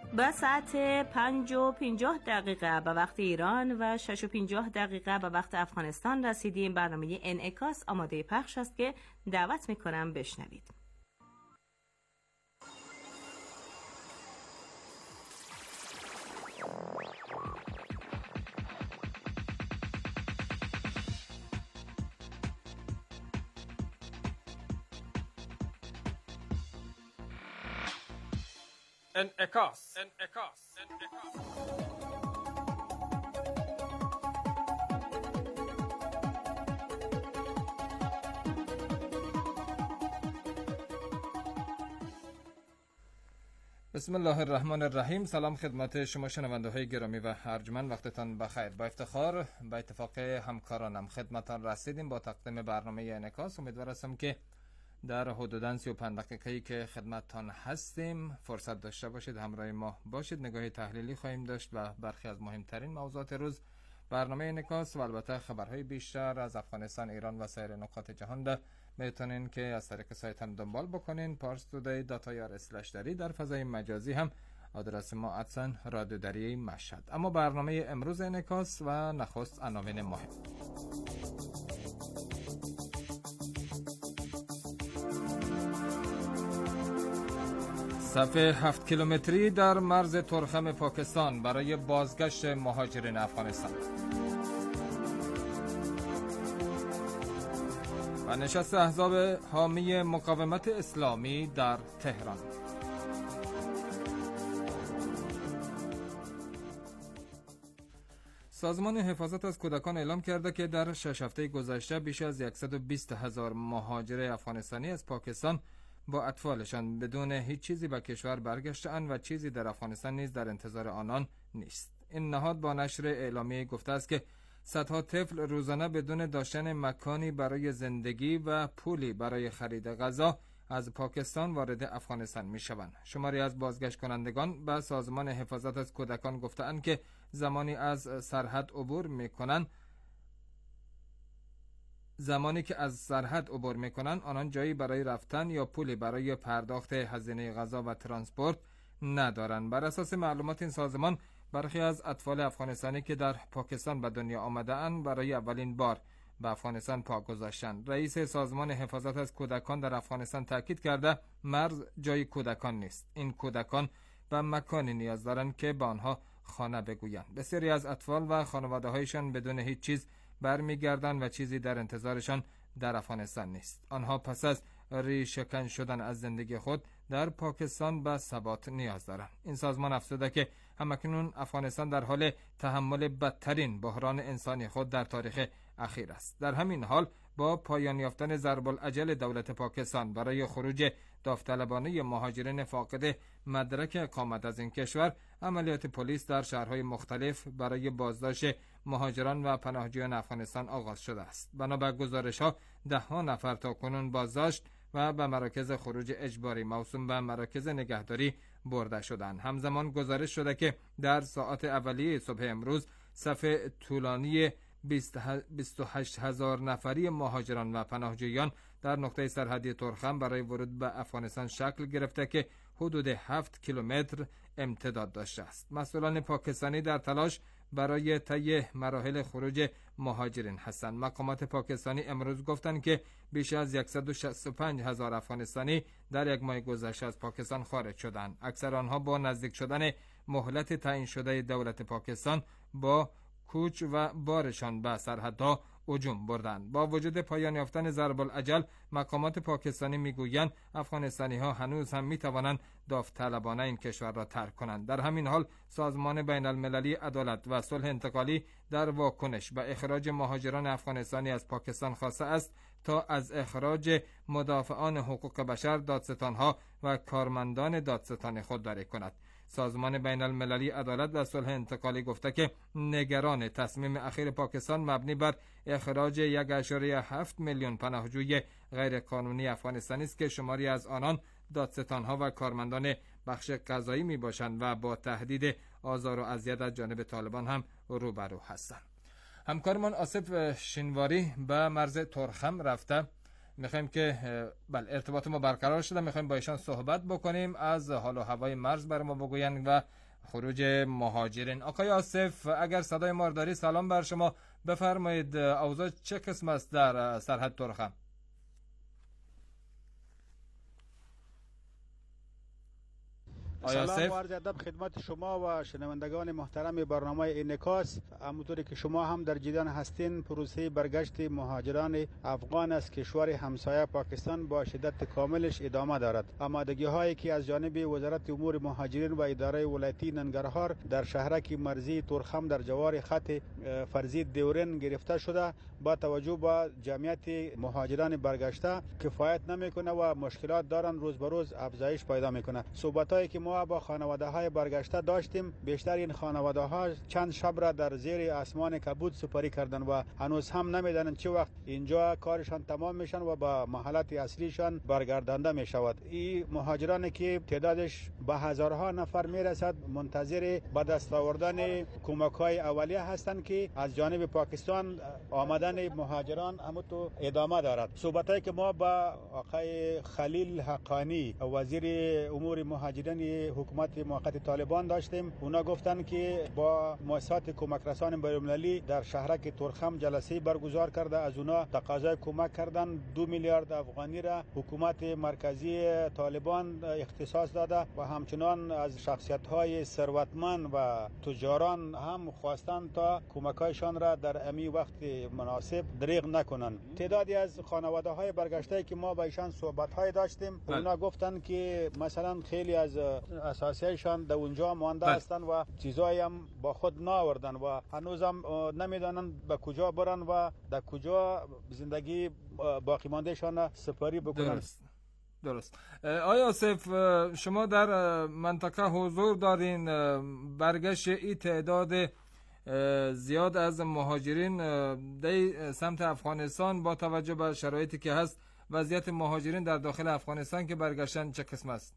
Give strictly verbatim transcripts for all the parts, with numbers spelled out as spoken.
به ساعت پنج و پنجاه دقیقه به وقت ایران و شش و پنجاه دقیقه به وقت افغانستان رسیدیم. برنامه انعکاس آماده پخش است که دعوت میکنم بشنوید. انعکاس انعکاس انعکاس بسم الله الرحمن الرحیم. سلام خدمت شما شنونده های گرامی و ارجمند، وقتتان بخیر. با افتخار با اتفاق همکارانم خدمتان رسیدیم با تقدیم برنامه انعکاس. امیدوار هستم که در حدوداً سی و پنج دقیقه‌ای که خدمتتان هستیم فرصت داشته باشید همراه ما باشید. نگاهی تحلیلی خواهیم داشت و برخی از مهمترین موضوعات روز. برنامه انعکاس و البته خبرهای بیشتر از افغانستان، ایران و سایر نقاط جهان را میتونین که از طریق سایت هم دنبال بکنین. پارس تودی دات آی آر اسلش دری. در فضای مجازی هم آدرس ما ادسن رادیو دری مشهد. اما برنامه امروز انعکاس و نخست عناوین مهم. صف هفت کیلومتری در مرز ترخم پاکستان برای بازگشت مهاجرین افغانستان و نشست احزاب حامی مقاومت اسلامی در تهران. سازمان حفاظت از کودکان اعلام کرده که در شش هفته گذشته بیش از صد و بیست هزار مهاجر افغانستانی از پاکستان با اطفالشان بدون هیچ چیزی به کشور برگشته‌اند و چیزی در افغانستان نیز در انتظار آنان نیست. این نهاد با نشر اعلامیه گفته است که صدها طفل روزانه بدون داشتن مکانی برای زندگی و پولی برای خرید غذا از پاکستان وارد افغانستان می شوند. شماری از بازگشت کنندگان به سازمان حفاظت از کودکان گفتند که زمانی از سرحد عبور می کنند زمانی که از سرحد عبور میکنن آنان جایی برای رفتن یا پولی برای پرداخت هزینه غذا و ترانسپورت ندارند. بر اساس معلومات این سازمان برخی از اطفال افغانستانی که در پاکستان به دنیا آمده اند برای اولین بار به افغانستان پا گذاشتند. رئیس سازمان حفاظت از کودکان در افغانستان تاکید کرده مرز جای کودکان نیست. این کودکان به مکانی نیاز دارند که به آنها خانه بگویند. بسیاری از اطفال و خانواده‌هایشان بدون هیچ چیز برمیگردند و چیزی در انتظارشان در افغانستان نیست. آنها پس از ریشه‌کن شدن از زندگی خود در پاکستان به ثبات نیاز دارند. این سازمان افزوده که همکنون افغانستان در حال تحمل بدترین بحران انسانی خود در تاریخ اخیر است. در همین حال با پایان یافتن ضرب الاجل دولت پاکستان برای خروج داوطلبانه مهاجرین فاقد مدرک اقامت از این کشور، عملیات پلیس در شهرهای مختلف برای بازداشت مهاجران و پناهجویان افغانستان آغاز شده است. بنابر گزارش‌ها ده ها نفر تا کنون بازداشت و به مراکز خروج اجباری موسوم به مراکز نگهداری برده شدند. همزمان گزارش شده که در ساعات اولیه صبح امروز صف طولانی بیست و هشت هزار نفری مهاجران و پناهجویان در نقطه سرحدی ترخم برای ورود به افغانستان شکل گرفته که حدود هفت کیلومتر امتداد داشته است. مسئولان پاکستانی در تلاش برای طی مراحل خروج مهاجرین هستند. مقامات پاکستانی امروز گفتند که بیش از صد و شصت و پنج هزار افغانستانی در یک ماه گذشته از پاکستان خارج شدند. اکثر آنها با نزدیک شدن مهلت تعیین شده دولت پاکستان با کوچ و بارشان به سرحدها هجوم بردند. با وجود پایان یافتن ضرب الاجل، مقامات پاکستانی میگویند افغانستانی ها هنوز هم میتوانند داوطلبانه این کشور را ترک کنند. در همین حال سازمان بین المللی عدالت و صلح انتقالی در واکنش به اخراج مهاجران افغانستانی از پاکستان خواسته است تا از اخراج مدافعان حقوق بشر، دادستانها و کارمندان دادستان خودداری کند. سازمان بین المللی عدالت و صلح انتقالی گفته که نگران تصمیم اخیر پاکستان مبنی بر اخراج یک ممیز هفت میلیون پناهجوی غیر قانونی افغانستانی است که شماری از آنان دادستانها و کارمندان بخش قضایی می باشند و با تهدید آزار و اذیت از جانب طالبان هم روبرو هستند. همکارمان آصف شینواری به مرز ترخم رفته میخوایم که بله ارتباط ما برقرار شده، میخوایم با ایشان صحبت بکنیم، از حال و هوای مرز برای ما بگوین و خروج مهاجرین. آقای آصف اگر صدای ما داری، سلام بر شما، بفرمایید اوضاع چه قسم است در سرحد ترخم؟ سلام و عرض ادب خدمت شما و شنوندگان محترم برنامه انعکاس. همونطوری که شما هم در جریان هستین، پروسه برگشت مهاجران افغان از کشور همسایه پاکستان با شدت کاملش ادامه دارد. آمادگی هایی که از جانب وزارت امور مهاجرین و اداره ولایتی ننگرهار در شهرک مرزی ترخم در جوار خط فرضی دیورن گرفته شده، با توجه به جمعیت مهاجران برگشته کفایت نمیکنه و مشکلات دارن، روز به روز افزایش پیدا میکنه. صحبتایی که ما با خانواده های برگشته داشتیم، بیشتر این خانواده ها چند شب را در زیر آسمان کبود سپری کردن و هنوز هم نمیدانند چه وقت اینجا کارشان تمام میشن و با محلات اصلیشان برگردانده میشود. این مهاجرانی که تعدادش به هزارها نفر میرسد، منتظر به دست آوردن کمک های اولیه هستند که از جانب پاکستان آمدن مهاجران همونطور ادامه دارد. صحبتایی که ما با آقای خلیل حقانی وزیر امور مهاجرین حکومت موقت طالبان داشتیم، اونا گفتن که با مؤسسات کمک رسان بین‌المللی در شهرک ترخم جلسه برگزار کرده، از اونا تقاضای کمک کردن، دو میلیارد افغانی را حکومت مرکزی طالبان اختصاص داده و همچنان از شخصیت های ثروتمند و تجاران هم خواستن تا کمکایشان را در امی وقت مناسب دریغ نکنن. تعدادی از خانواده های برگشته که ما با ایشان صحبت های داشتیم، اونا گفتن که مثلا خیلی از اساسیشان در اونجا مانده هستند و چیزایی هم با خود ناوردن و هنوز هم نمیدانن به کجا برن و در کجا زندگی باقی ماندهشان سپری بکنن. درست. درست. آیا آصف شما در منطقه حضور دارین؟ برگشت این تعداد زیاد از مهاجرین در سمت افغانستان با توجه به شرایطی که هست، وضعیت مهاجرین در داخل افغانستان که برگشتن چه قسم است؟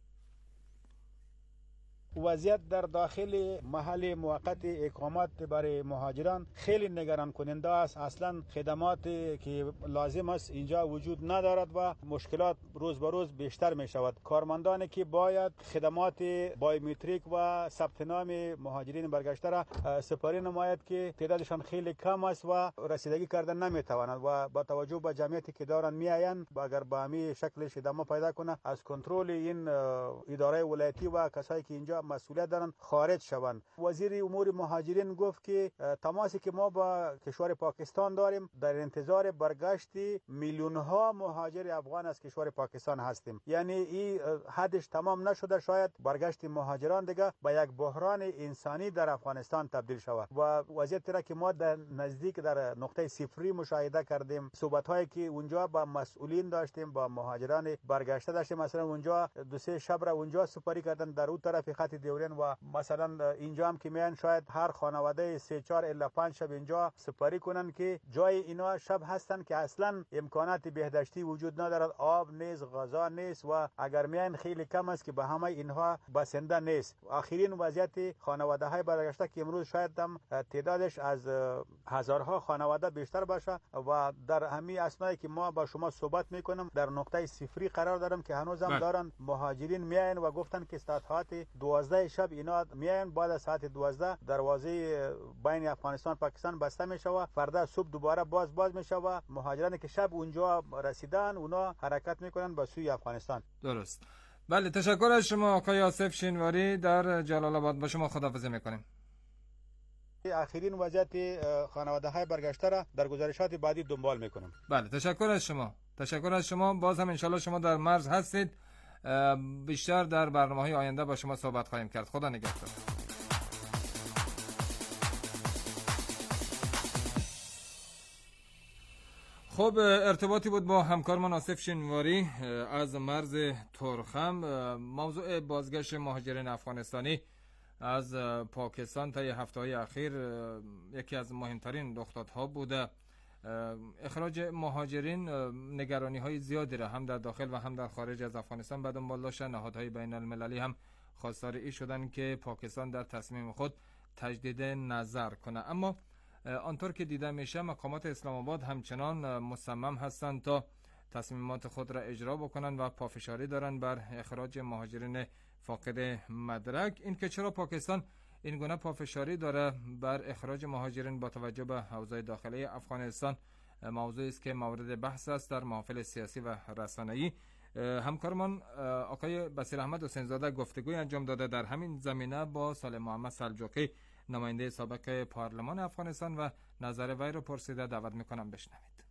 وضعیت در داخل محل موقت اقامت برای مهاجران خیلی نگران کننده است. اصلا خدماتی که لازم است اینجا وجود ندارد و مشکلات روز به روز بیشتر می شود. کارمندانی که باید خدمات بایومتریک و ثبت نام مهاجرین برگشته را سپاری نماید که تعدادشان خیلی کم است و رسیدگی کردن نمی تواند و با توجه به جمعیتی که دارن می آیند، اگر با همین شکلش ادامه پیدا کنه، از کنترل این اداره ولایتی و کسایی که اینجا مسئولیت دارن خارج شوند. وزیر امور مهاجرین گفت که تماسی که ما با کشور پاکستان داریم، در انتظار برگشت میلیون ها مهاجر افغان از کشور پاکستان هستیم. یعنی این حدش تمام نشده، شاید برگشت مهاجران دیگه به یک بحران انسانی در افغانستان تبدیل شود و وضعیت را که ما در نزدیک در نقطه صفری مشاهده کردیم. صحبت هایی که اونجا با مسئولین داشتیم، با مهاجران برگشته داشتیم، مثلا اونجا دو سه شب را اونجا سپری کردن در اون طرف خط دیورن و مثلا اینجا هم که میان شاید هر خانواده سه چهار الا پنج شب اینجا سپری کنن که جای اینا شب هستن که اصلا امکانات بهداشتی وجود ندارد، آب نیست، غذا نیست و اگر میان خیلی کم است که به همه اینها بسنده نیست. آخرین وضعیت خانواده های برگشته که امروز شاید هم تعدادش از هزارها خانواده بیشتر باشه و در همین اسنایی که ما با شما صحبت میکنم در نقطه صفری قرار دارم که هنوز هم دارن مهاجرین میان و گفتن که ساعت دوازده شب اینا میان، بعد از ساعت دوازده دروازه بین افغانستان پاکستان بسته میشه و فردا صبح دوباره باز باز میشه و مهاجرانی که شب اونجا رسیدن اونا حرکت میکنن به سوی افغانستان. درست. بله، تشکر از شما آقای آصف شینواری در جلال آباد. با شما خداحافظی میکنیم. آخرین وضعیت خانواده های برگشته را در گزارشات بعدی دنبال میکنم. بله، تشکر از شما. تشکر از شما. باز هم انشالله شما در مرز هستید. بیشتر در برنامه‌های آینده با شما صحبت خواهیم کرد. خدا نگهدار. خب، ارتباطی بود با همکارمان آصف شینواری از مرز ترخم. موضوع بازگشت مهاجرین افغانستانی از پاکستان طی هفته‌های اخیر یکی از مهمترین رخدادها بوده. اخراج مهاجرین نگرانی های زیادی را هم در داخل و هم در خارج از افغانستان به دنبال داشت. نهادهای بین المللی هم خواستار این شدن که پاکستان در تصمیم خود تجدید نظر کنه، اما آنطور که دیده میشه مقامات اسلام آباد همچنان مصمم هستند تا تصمیمات خود را اجرا بکنند و پافشاری دارند بر اخراج مهاجرین فاقد مدرک. این که چرا پاکستان این گونه پافشاری داره بر اخراج مهاجرین با توجه به اوضاع داخلی افغانستان موضوعی است که مورد بحث است در محافل سیاسی و رسانه‌ای. همکارمان آقای بصیر احمد حسین زاده گفتگوی انجام داده در همین زمینه با صالح محمد سلجوقی، نماینده سابق پارلمان افغانستان، و نظر وی را پرسیده. دعوت میکنم بشنوید.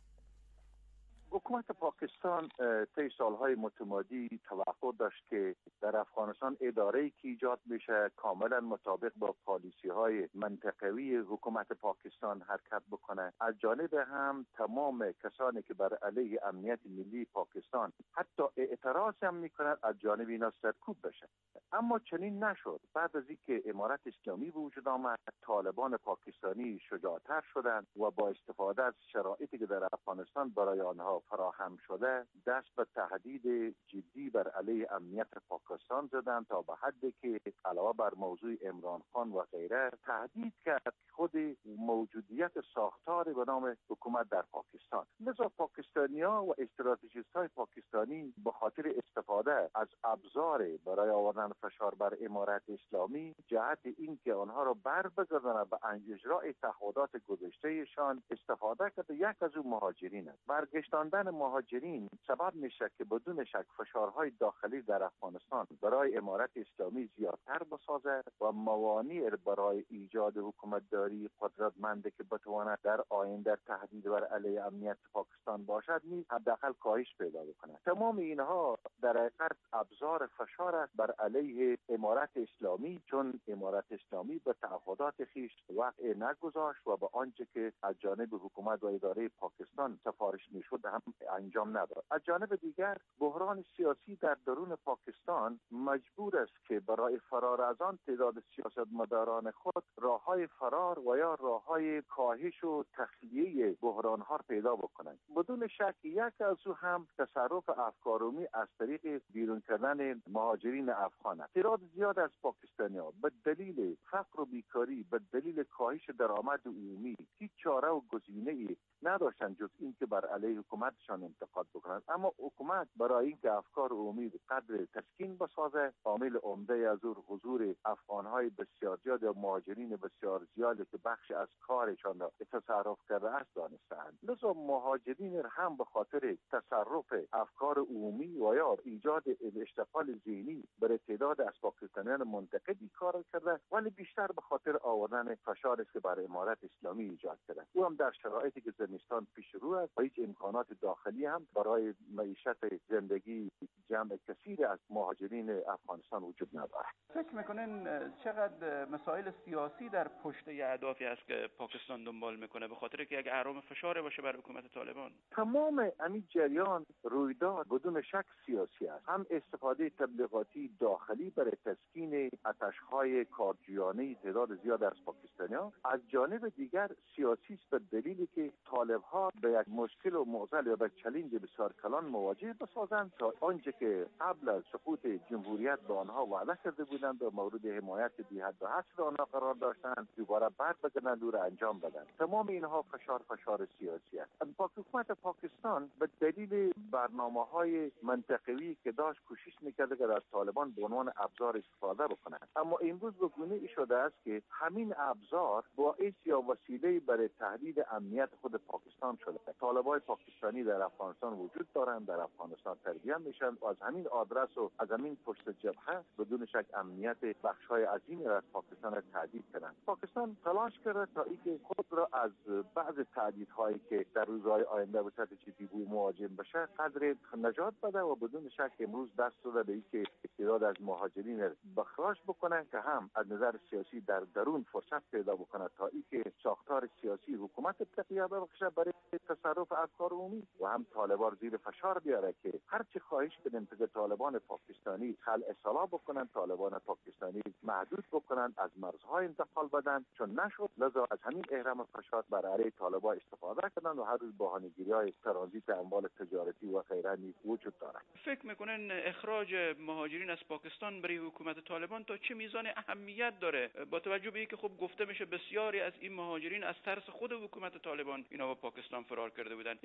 حکومت پاکستان طی سالهای متمادی توقع داشت که در افغانستان اداره‌ای که ایجاد میشه کاملا مطابق با پالیسی‌های منطقوی حکومت پاکستان حرکت بکنه. از جانب هم تمام کسانی که بر علیه امنیت ملی پاکستان حتی اعتراض هم میکنند از جانب اینا سرکوب بشه. اما چنین نشد. بعد از اینکه امارت اسلامی به وجود آمد، طالبان پاکستانی شجاعتر شدند و با استفاده از شرایطی که در افغانستان برای آنها فراهم شده دست به تهدید جدی بر علیه امنیت پاکستان زدند، تا به حدی که علاوه بر موضوع عمران خان و غیره تهدید کرد خود موجودیت ساختاری به نام حکومت در پاکستان. لذا پاکستانی‌ها و استراتژیست‌های پاکستانی به خاطر استفاده از ابزار برای آوردن فشار بر امارت اسلامی جهت اینکه آنها را بر بگرداند به اجرای تعهدات گذشتهشان استفاده کرده. یک از اون مهاجرین است. برگشتاندن مهاجرین سبب میشه که بدون شک فشارهای داخلی در افغانستان برای امارت اسلامی زیادتر بسازد و موانع برای ایجاد حکومتداری قدرتمندی که بتواند در آینده تهدید بر علیه امنیت پاکستان باشد نیز حداقل کاهش پیدا بکند. تمام اینها در حقیقت ابزار فشار است بر علیه امارت اسلامی، چون امارت اسلامی به تعهدات خویش وقع نگذاشت و به آنچه که از جانب حکومت و اداره پاکستان سفارش میشد هم انجام نداد. از جانب دیگر بحران سیاسی در درون پاکستان مجبور است که برای فرار از آن تعداد سیاستمداران خود راههای فرار و یا راههای کاهش و تخلیه بحرانها پیدا بکنند. بدون شک یک از او هم تصرف افکارومی از طریق بیرون کردن مهاجرین افغان است. تعداد زیاد از پاکستانی‌ها به دلیل فقر و بیکاری، به دلیل کاهش درآمد عمومی هیچ چاره و گزینه‌ای نداشتند جز اینکه بر علیه حکومتشان انتقاد بکنند. اما حکومت برای اینکه افکار عمومی قدر تسکین بسازه، عامل عمده از اون حضور افغان‌های بسیار زیاد یا مهاجرین بسیار زیادی که بخش از کارشان را تصرف کرده است دانستند. لذا مهاجرین هم به خاطر تصرف افکار عمومی و یا ایجاد اشتغال ذهنی برای تعداد از پاکستانیان منتقدی کار کرده، ولی بیشتر به خاطر آوردن فشار است که برای امارت اسلامی ایجاد کرده. او هم در شرایطی که زمستان پیش رو است و هیچ امکانات داخلی هم برای معیشت زندگی جمع کثیر از مهاجرین افغانستان وجود ندارد. فکر میکنین چقدر مسائل سیاسی در پشت اهدافی است که پاکستان دنبال میکنه، به خاطر که یک اهرم فشار باشه بر حکومت طالبان؟ تمام همین جریان رویداد بدون شک سیاسی است. هم استفاده تبلیغاتی داخلی برای تسکین آتش‌های کارجویانه تعداد زیاد از پاکستانیان، از جانب دیگر سیاسی است به دلیلی که طالب‌ها به یک مشکل و معضل یا به چالش بسیار کلان مواجه بسازند تا آنچه که قبل از سقوط جمهوریت به آنها وعده کرده بودند و مورد حمایت بی حد و حصر آنها قرار داشتند دوباره بعد بگنند او را انجام بدن. تمام اینها فشار فشار سیاسی است. حکومت پاکستان به دلیل برنامه‌های منطقوی که داشت کوشش می‌کرد که از طالبان به عنوان ابزار استفاده بکنند، اما امروز به گونه‌ای شده است که همین ابزار باعث یا وسیله برای تهدید امنیت خود پاکستان شده. طالبان پاکستانی در افغانستان وجود دارند، در افغانستان تربیت میشن و از همین آدرس و از همین پشت جبهه بدون شک امنیت بخش‌های عظیمی را از پاکستان تهدید کردند. پاکستان تلاش کرده تا اینکه خود را از بعض تهدیدهایی که در روزهای آینده به سطح جدی مواجه بشه قدر نجات بده و بدون شک امروز دست داده به اینکه تعداد از مهاجرین بخراش بکنن که هم از نظر سیاسی در درون فرصت پیدا بکنه تا اینکه ساختار سیاسی حکومت تقویت بخشه برای تصرف افکار عمومی و هم طالبان زیر فشار بیاره که هر چه خواهش کنیم که طالبان پاکستانی خلع اصلاح بکنن، طالبان پاکستانی محدود بکنن، از مرزهای انتقال بدن، چون نشد. لذا از همین اهرم فشار برای طالبان استفاده کردن و هر روز بهانه‌گیری‌های ترانزیت اموال تجارتی و غیره نیز وجود دارد. فکر میکنن اخراج مهاجرین از پاکستان برای حکومت طالبان تا چه میزان اهمیت داره، با توجه به اینکه خب گفته میشه بسیاری از این مهاجرین از ترس خود حکومت طالبان اینا به پاکستان فرار کرده بودن؟ یعنی فکر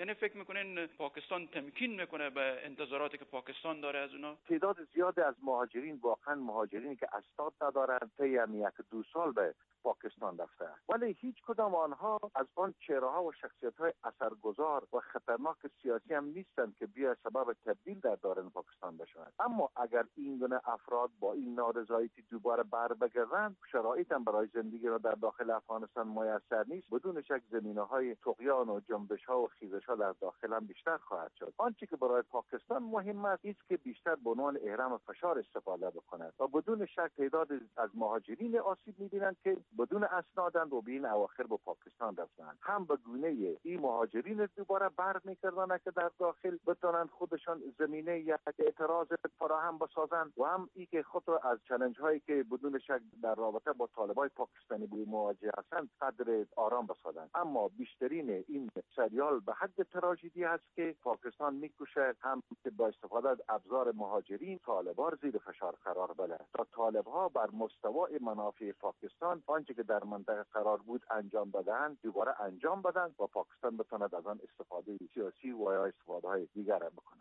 میکنین پاکستان تمکین میکنه به انتظاراتی که پاکستان داره از اونا؟ تعداد زیاد از مهاجرین واقعا مهاجرینی که اسناد ندارند طی یک دو سال به پاکستان رفته، ولی هیچ کدام آنها از آن چهره‌ها و شخصیت‌های اثرگذار و خطرناک سیاسی هم نیستند که بیا سبب تبدیل در دارن پاکستان بشوند. اما اگر این گونه افراد با این نارضایتی دوباره بر بگردند، شرایط هم برای زندگی را در داخل افغانستان میسر نیست. بدون شک زمینه‌های طغیان و جنبش‌ها و خیزش‌ها در داخل هم بیشتر خواهد شد. آنچه که برای پاکستان مهم است است که بیشتر به عنوان احرام فشار استفاده بکند و بدون شک تعداد از مهاجرین آسیب می‌بینند که بدون اسنادند و به این اواخر به پاکستان رفتند. هم به گونه این مهاجرین دوباره بر می‌گردند که در داخل بتونند خودشان زمینه یک اعتراض فراهم بسازند و هم ای که خود را از چالش‌هایی که بدون شک در رابطه با طالبان پاکستانی به مواجه هستند قدر آرام بسازند. اما بیشترین این سریال به حد تراژدی است که پاکستان می‌کوشد هم با استفاده از ابزار مهاجرین طالبان زیر فشار قرار بده تا طالب‌ها بر مستوای منافع پاکستان آنچه که در منطقه قرار بود انجام بدهند دوباره انجام بدن و پاکستان بتواند از آن استفاده سیاسی و یا استفاده‌های دیگر بکنه.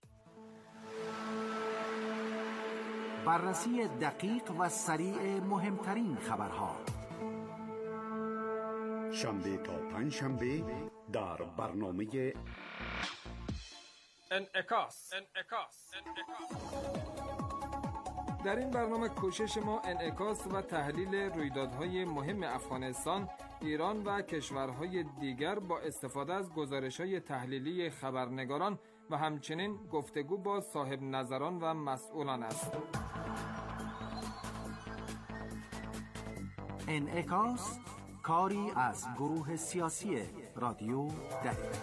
بررسی دقیق و سریع مهمترین خبرها شنبه تا پنج شنبه در برنامه انعکاس. در این برنامه کوشش ما انعکاس و تحلیل رویدادهای مهم افغانستان، ایران و کشورهای دیگر با استفاده از گزارش‌های تحلیلی خبرنگاران و همچنین گفتگو با صاحب نظران و مسئولان است. انعکاس، کاری از گروه سیاسی رادیو دری.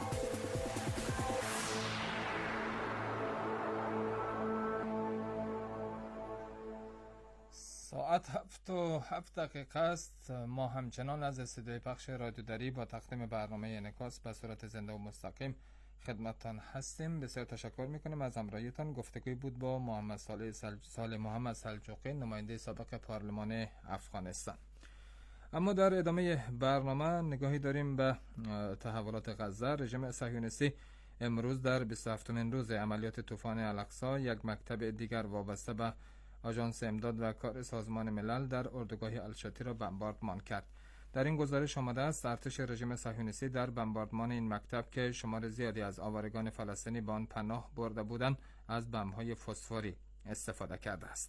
ساعت هفت و هفت دقیقه است. ما همچنان از استودیوی پخش رادیو دری با تقدیم برنامه انعکاس به صورت زنده و مستقیم خدمتتان هستیم. بسیار تشکر میکنیم از همراهیتان. گفتگوی بود با محمد صالح سل... صالح محمد سلجوقی، نماینده سابق پارلمان افغانستان. اما در ادامه برنامه نگاهی داریم به تحولات غزه. رژیم صهیونیستی امروز در بیست و هفتمین روز عملیات طوفان الاقصی یک مکتب دیگر وابسته به آژانس امداد و کار سازمان ملل در اردوگاه الشاتی را بمباردمان کرد. در این گزارش آمده است ارتش رژیم صهیونیستی در بمباردمان این مکتب که شمار زیادی از آوارگان فلسطینی به آن پناه برده بودند از بمب‌های فسفوری استفاده کرده است.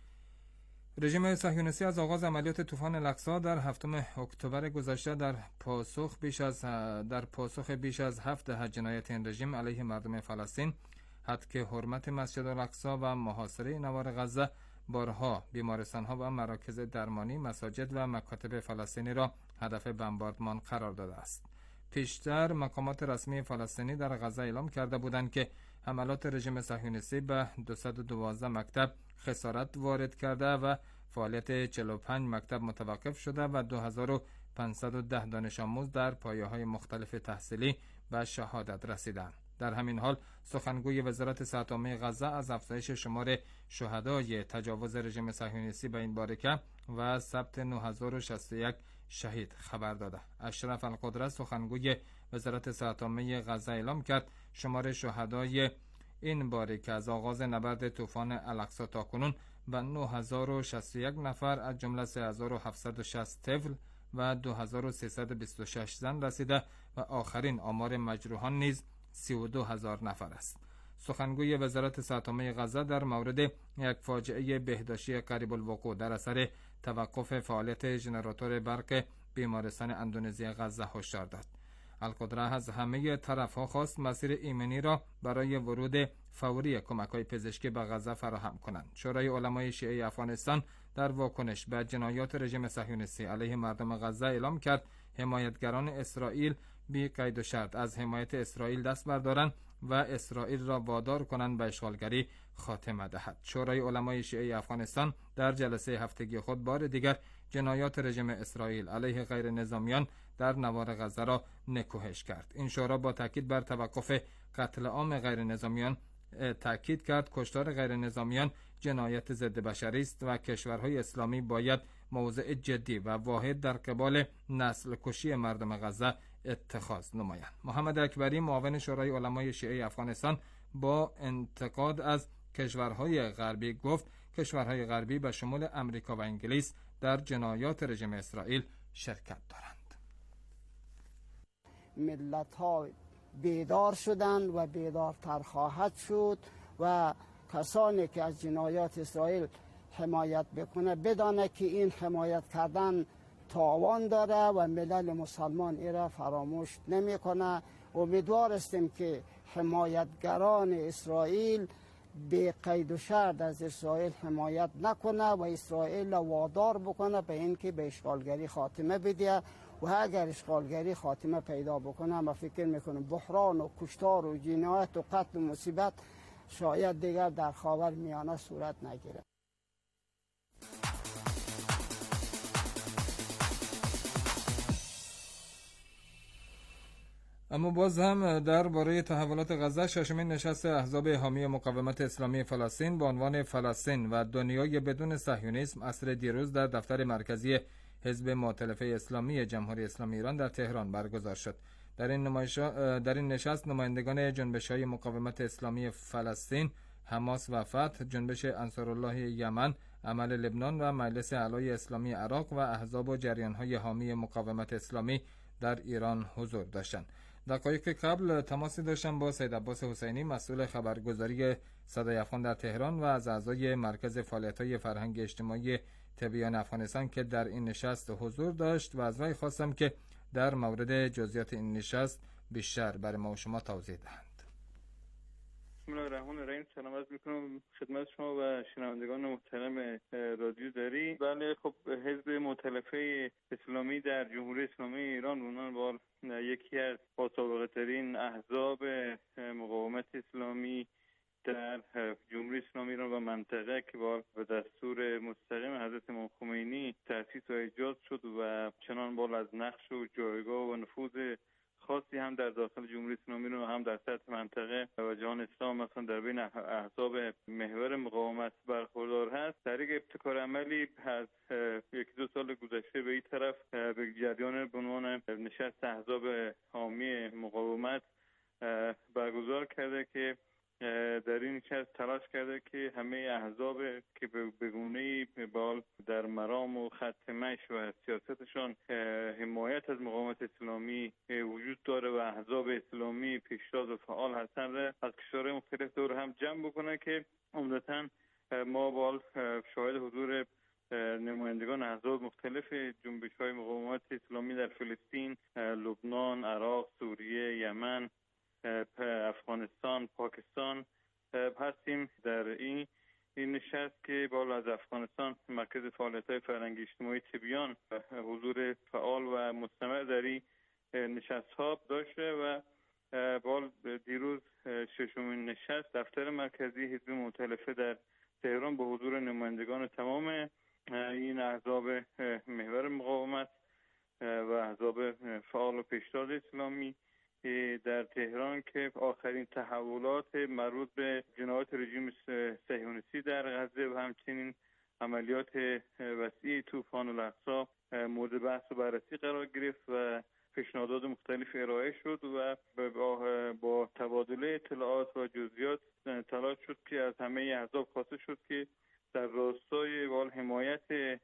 رژیم صهیونیستی از آغاز عملیات طوفان الاقصی در هفتم اکتبر گذشته در پاسخ بیش از در پاسخ بیش از هفت دهه جنایت این رژیم علیه مردم فلسطین، حتی که حرمت مسجد الاقصی و محاصره نوار غزه، بارها بیمارستان‌ها و مراکز درمانی، مساجد و مکاتب فلسطینی را هدف بمباردمان قرار داده است. پیشتر مقامات رسمی فلسطینی در غزه اعلام کرده بودند که حملات رژیم صهیونیستی به دویست و دوازده مکتب خسارت وارد کرده و فعالیت چهل و پنج مکتب متوقف شده و دو هزار و پانصد و ده دانش آموز در پایه‌های مختلف تحصیلی به شهادت رسیدند. در همین حال سخنگوی وزارت صحت عامه غزه از افزایش شمار شهدای تجاوز رژیم صهیونیستی به این بارکه و ثبت نه هزار و شصت و یک شهید خبر داده. اشرف القدرت سخنگوی وزارت صحت عامه غزه اعلام کرد شمار شهدای این بارکه از آغاز نبرد طوفان الاقصی تا کنون به نه هزار و شصت و یک نفر از جمله سه هزار و هفتصد و شصت طفل و دو هزار و سیصد و بیست و شش زن رسیده و آخرین آمار مجروحان نیز سی و دو هزار نفر است. سخنگوی وزارت صحت عامه غزه در مورد یک فاجعه بهداشتی قریب الوقوع در اثر توقف فعالیت ژنراتور برق بیمارستان اندونزی غزه هشدار داد. القدرت از همه طرف‌ها خواست مسیر ایمنی را برای ورود فوری کمک‌های پزشکی به غزه فراهم کنند. شورای علمای شیعه افغانستان در واکنش به جنایات رژیم صهیونیستی علیه مردم غزه اعلام کرد حمایتگران اسرائیل بی قید و شرط از حمایت اسرائیل دست بردارند و اسرائیل را وادار کنند به اشغالگری خاتمه دهد. شورای علمای شیعه افغانستان در جلسه هفتگی خود بار دیگر جنایات رژیم اسرائیل علیه غیر نظامیان در نوار غزه را نکوهش کرد. این شورا با تاکید بر توقف قتل عام غیر نظامیان تاکید کرد کشتار غیر نظامیان جنایت ضد بشری است و کشورهای اسلامی باید موضع جدی و واحد در قبال نسل کشی مردم غزه اتخاذ نمایند. محمد اکبری معاون شورای علمای شیعه افغانستان با انتقاد از کشورهای غربی گفت کشورهای غربی به شمول امریکا و انگلیس در جنایات رژیم اسرائیل شرکت دارند. ملت ها بیدار شدند و بیدارتر خواهد شد و کسانی که از جنایات اسرائیل حمایت بکنه بدانه که این حمایت کردن تاوان داره و ملل مسلمان ایره فراموش نمیکنه. امیدوار هستیم که حمایتگران اسرائیل به قید و شرط از اسرائیل حمایت نکنه و اسرائیل وادار بکنه به اینکه به اشغالگری خاتمه بده و اگر اشغالگری خاتمه پیدا بکنه ما فکر میکنم بحران و کشتار و جنایت و قتل و مصیبت شاید دیگر در خاور میانه صورت نگیره. اما باز هم درباره تحولات غزه، ششمین نشست احزاب حامی مقاومت اسلامی فلسطین با عنوان فلسطین و دنیای بدون صهیونیسم عصر دیروز در دفتر مرکزی حزب مؤتلفه اسلامی جمهوری اسلامی ایران در تهران برگزار شد. در این نمایش در این نشست نمایندگان جنبش‌های مقاومت اسلامی فلسطین، حماس و فتح، جنبش انصارالله یمن، عمل لبنان و مجلس اعلای اسلامی عراق و احزاب و جریان‌های حامی مقاومت اسلامی در ایران حضور داشتند. دقایق قبل تماسی داشتم با سید عباس حسینی، مسئول خبرگزاری صدای افغان در تهران و از اعضای مرکز فعالیت‌های فرهنگ اجتماعی تبیان افغانستان که در این نشست حضور داشت و از وی خواستم که در مورد جزئیات این نشست بیشتر برای ما و شما توضیح دهند. بسم الله الرحمن الرحیم. سلام عرض می‌کنم خدمت شما و شنوندگان محترم رادیو دری. بله، خب حزب مؤتلفه اسلامی در جمهوری اسلامی ایران به عنوان یکی از باسابقه‌ترین احزاب مقاومت اسلامی در جمهوری اسلامی ایران و منطقه که با به دستور مستقیم حضرت امام خمینی تأسیس و ایجاد شد و چنان بال از نقش و جایگاه و نفوذ خاصی هم در داخل جمهوری اسلامی و هم در سطح منطقه و جهان اسلام مثلا در بین احزاب محور مقاومت برخوردار هست. طریق ابتکار عملی از یکی دو سال گذشته به این طرف به جریان به عنوان نشست احزاب حامی مقاومت برگزار کرده که در این نشست تلاش کرده که همه احزاب که به گونه‌ای در مرام و خط مشی و سیاستشان حمایت از مقاومت اسلامی وجود داره و احزاب اسلامی پیشتاز و فعال هستند را از کشورهای مختلف دور هم جمع بکنه که عمدتاً ما با شاهد حضور نمایندگان احزاب مختلف جنبش‌های مقاومت اسلامی در فلسطین، لبنان، عراق، سوریه، یمن، افغانستان، پاکستان هستیم. در این این نشست که بالا از افغانستان مرکز فعالیت‌های فرهنگی اجتماعی تبیان حضور فعال و مستمر در این نشست‌ها داشته و بال دیروز ششمین نشست دفتر مرکزی حزب مؤتلفه در تهران با حضور نمایندگان تمام این احزاب محور مقاومت و احزاب فعال و پیشتاز اسلامی در تهران که آخرین تحولات مربوط به جنایات رژیم صهیونیستی در غزه و همچنین عملیات وسیع طوفان الاقصی مورد بحث و بررسی قرار گرفت و پیشنهادات مختلف ارائه شد و با, با تبادل اطلاعات و جزئیات تلاش شد که از همه احزاب خواسته شد که در راستای وال حمایت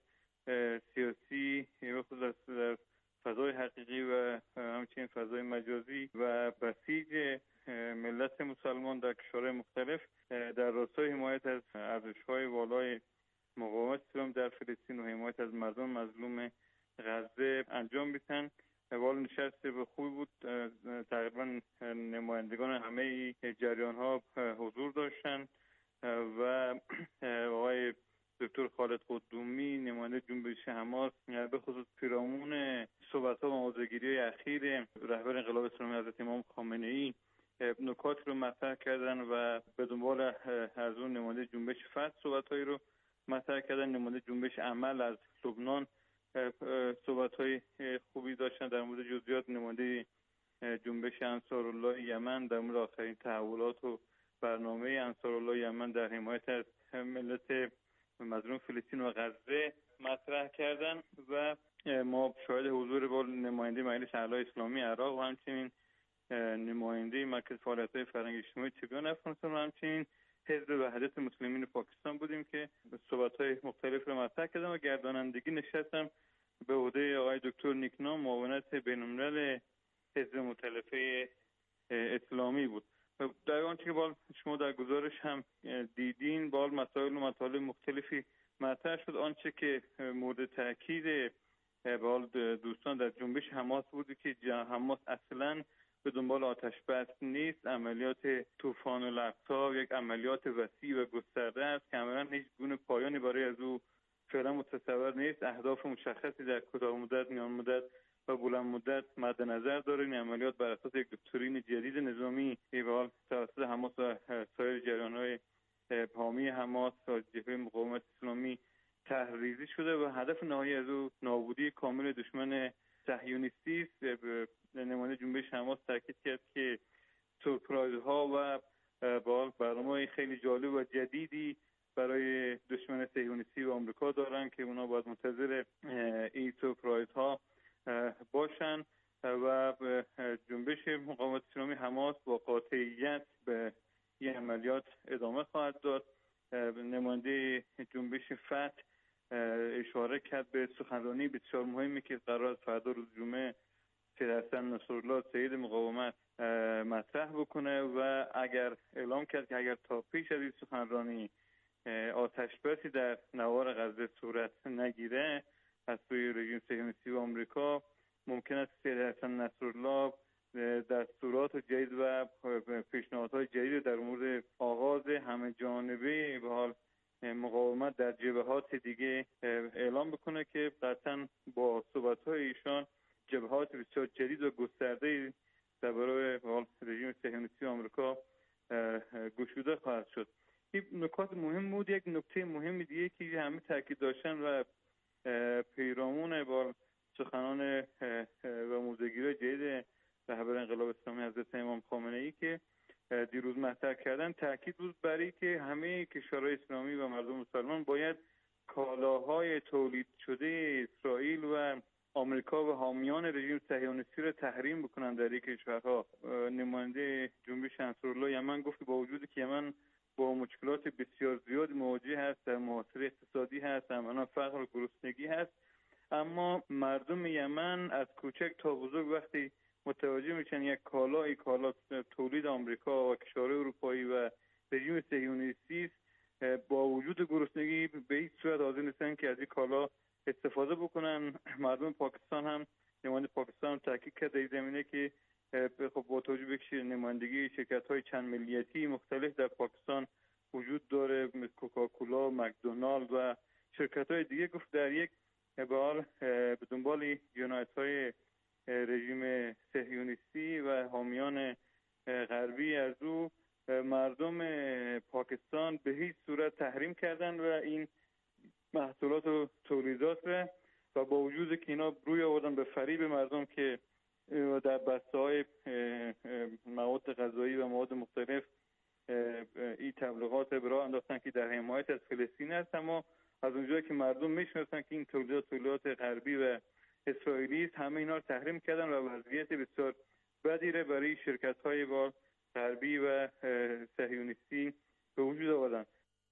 سیاسی بخصوص در فضای حقیقی و همچنین فضای مجازی و بسیج ملت مسلمان در کشورهای مختلف در راستای حمایت از ارزش‌های والای مقاومت اسلام در فلسطین و حمایت از مردم مظلوم غزه انجام بدن. وال نشست به خوبی بود. تقریبا نمایندگان همه جریان‌ها حضور داشتند و آقای دکتر خالد قدومی نماینده جنبش حماس به خصوص پیرامون صحبت‌ها و موضوع‌گیری اخیر رهبر انقلاب اسلامی حضرت امام خامنه‌ای نکات رو مطرح کردن و به دنبال از اون نماینده جنبش فتح صحبت‌هایی رو مطرح کردن. نماینده جنبش عمل از لبنان صحبت‌های خوبی داشتن در مورد جزئیات. نماینده جنبش انصارالله یمن در مورد آخرین تحولات و برنامه انصارالله یمن در حمایت از ملت مظلوم فلسطین و غزه مطرح کردن و ما شاهد حضور با نماینده مجلس اعلی اسلامی عراق و همچنین نماینده مرکز فعالیت‌های فرهنگی اجتماعی تبیان افغانستان و همچنین حزب وحدت مسلمین پاکستان بودیم که صحبت‌های مختلف رو مطرح کردم و گردانندگی نشستم به عهده آقای دکتر نیکنام معاونت بین‌الملل حزب مؤتلفه اسلامی بود. در آنچه که بال شما در گزارش هم دیدین بال مسائل و مطالب مختلفی مطرح شد. آنچه که مورد تاکید بال دوستان در جنبش حماس بود که حماس اصلاً به دنبال آتش بس نیست. عملیات طوفان الاقصی یک عملیات وسیع و گسترده است که عملاً هیچ گونه پایانی برای از او فعلا متصور نیست. اهداف مشخصی در کوتاه مدت، میان مدت و بلند مدت مد نظر داره. این عملیات بر اساس یک دکترین جدید نظامی ایوال توسط حماس و سایر جریان‌های حامی حماس و جبهه مقاومت اسلامی تحریزی شده و هدف نهایی از او نابودی کامل دشمن صهیونیستی است. نماینده جنبش حماس تاکید کرد که سورپرایزها و با برنامه‌های خیلی جالب و جدیدی برای دشمن صهیونیستی و آمریکا دارن که اونا باید منتظر این سورپرایزها باشن و جنبش مقاومت اسلامی حماس با قاطعیت به این عملیات ادامه خواهد داد. نماینده جنبش فتح اشاره کرد به سخنرانی بسیار مهمی که قرار است فردا روز جمعه سید حسن نصرالله سید مقاومت مطرح بکنه و اگر اعلام کرد که اگر تا پیش از این سخنرانی آتش بسی در نوار غزه صورت نگیره از سوی رژیم صهیونیستی و آمریکا، ممکن است سید حسن نصرالله دستورات جدید و پیشنهادهای جدید در مورد آغاز همه جانبه به حال مقاومت در جبهات دیگه اعلام بکنه که قطعا با صحبت‌های ایشان جبهات بسیار جدید و گسترده در برای رژیم صهیونیستی آمریکا گشوده خواهد شد. این نکات مهم بود. یک نکته مهم دیگه که همه تاکید داشتن و پیرامون با سخنان و موضوعگیری جدید رهبر انقلاب اسلامی حضرت امام خامنه‌ای که دیروز مطرح کردن، تاکید بود برای که همه کشورهای اسلامی و مردم مسلمان باید کالاهای تولید شده اسرائیل و آمریکا و حامیان رژیم صهیونیستی را تحریم بکنن در این کشورها. نماینده جنبش انصارالله یمن گفت با وجودی که یمن با مشکلات بسیار زیاد مواجه هست، در محاصره اقتصادی هست، عملاً فقر و گرسنگی هست، اما مردم یمن از کوچک تا بزرگ وقتی متوجه میشن یک کالا ای کالا تولید آمریکا و کشورهای اروپایی و رژیم صهیونیستی است، با وجود گرسنگی به هیچ صورت حاضر نیستن که از این کالا استفاده بکنن. مردم پاکستان هم نماینده پاکستان هم تاکید کرد در این زمینه که خب با توجه به نمایندگی شرکت‌های چند ملیتی مختلف در پاکستان وجود داره، مثل کوکاکولا، مکدونالد و شرکت‌های دیگه، گفت در یک به حال به دنبال جنایت‌های رژیم صهیونیستی و حامیان غربی از او مردم پاکستان به هیچ صورت تحریم کردن و این محصولات و تولیدات را و با وجود که اینا روی آوردن به فریب مردم که در بسته‌های مواد غذایی و مواد مختلف این تبلیغات به راه انداختن که در حمایت از فلسطین است، اما از اونجایی که مردم میشناسن که این تولیدات تولیدات غربی و اسرائیلی است، همه اینا رو تحریم کردن و وضعیت بسیار بدی را برای شرکت‌های با غربی و صهیونیستی به وجود آوردن.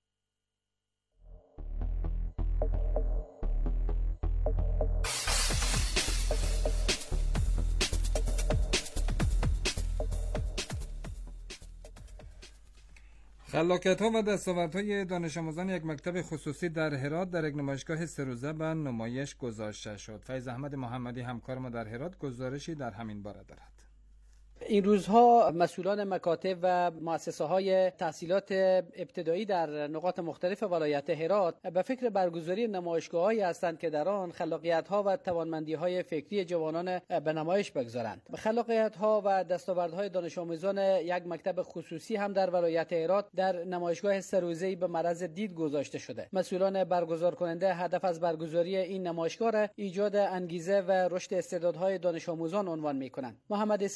خلاقیت‌ها و دستاوردهای دانش آموزان یک مکتب خصوصی در هرات در یک نمایشگاه سه روزه به نمایش گذاشته شد. فیض احمد محمدی همکار ما در هرات گزارشی در همین باره دارد. این روزها مسئولان مکاتب و مؤسسه‌های تحصیلات ابتدایی در نقاط مختلف ولایت هرات به فکر برگزاری نمایشگاه‌هایی هستند که در آن خلاقیت‌ها و توانمندی‌های فکری جوانان به نمایش بگذارند. خلاقیت‌ها و دستاوردهای دانش آموزان یک مکتب خصوصی هم در ولایت هرات در نمایشگاه سه روزه‌ای به معرض دید گذاشته شده. مسئولان برگزار کننده هدف از برگزاری این نمایشگاه را ایجاد انگیزه و رشد استعدادهای دانش آموزان عنوان می‌کنند. محمد اسماعیل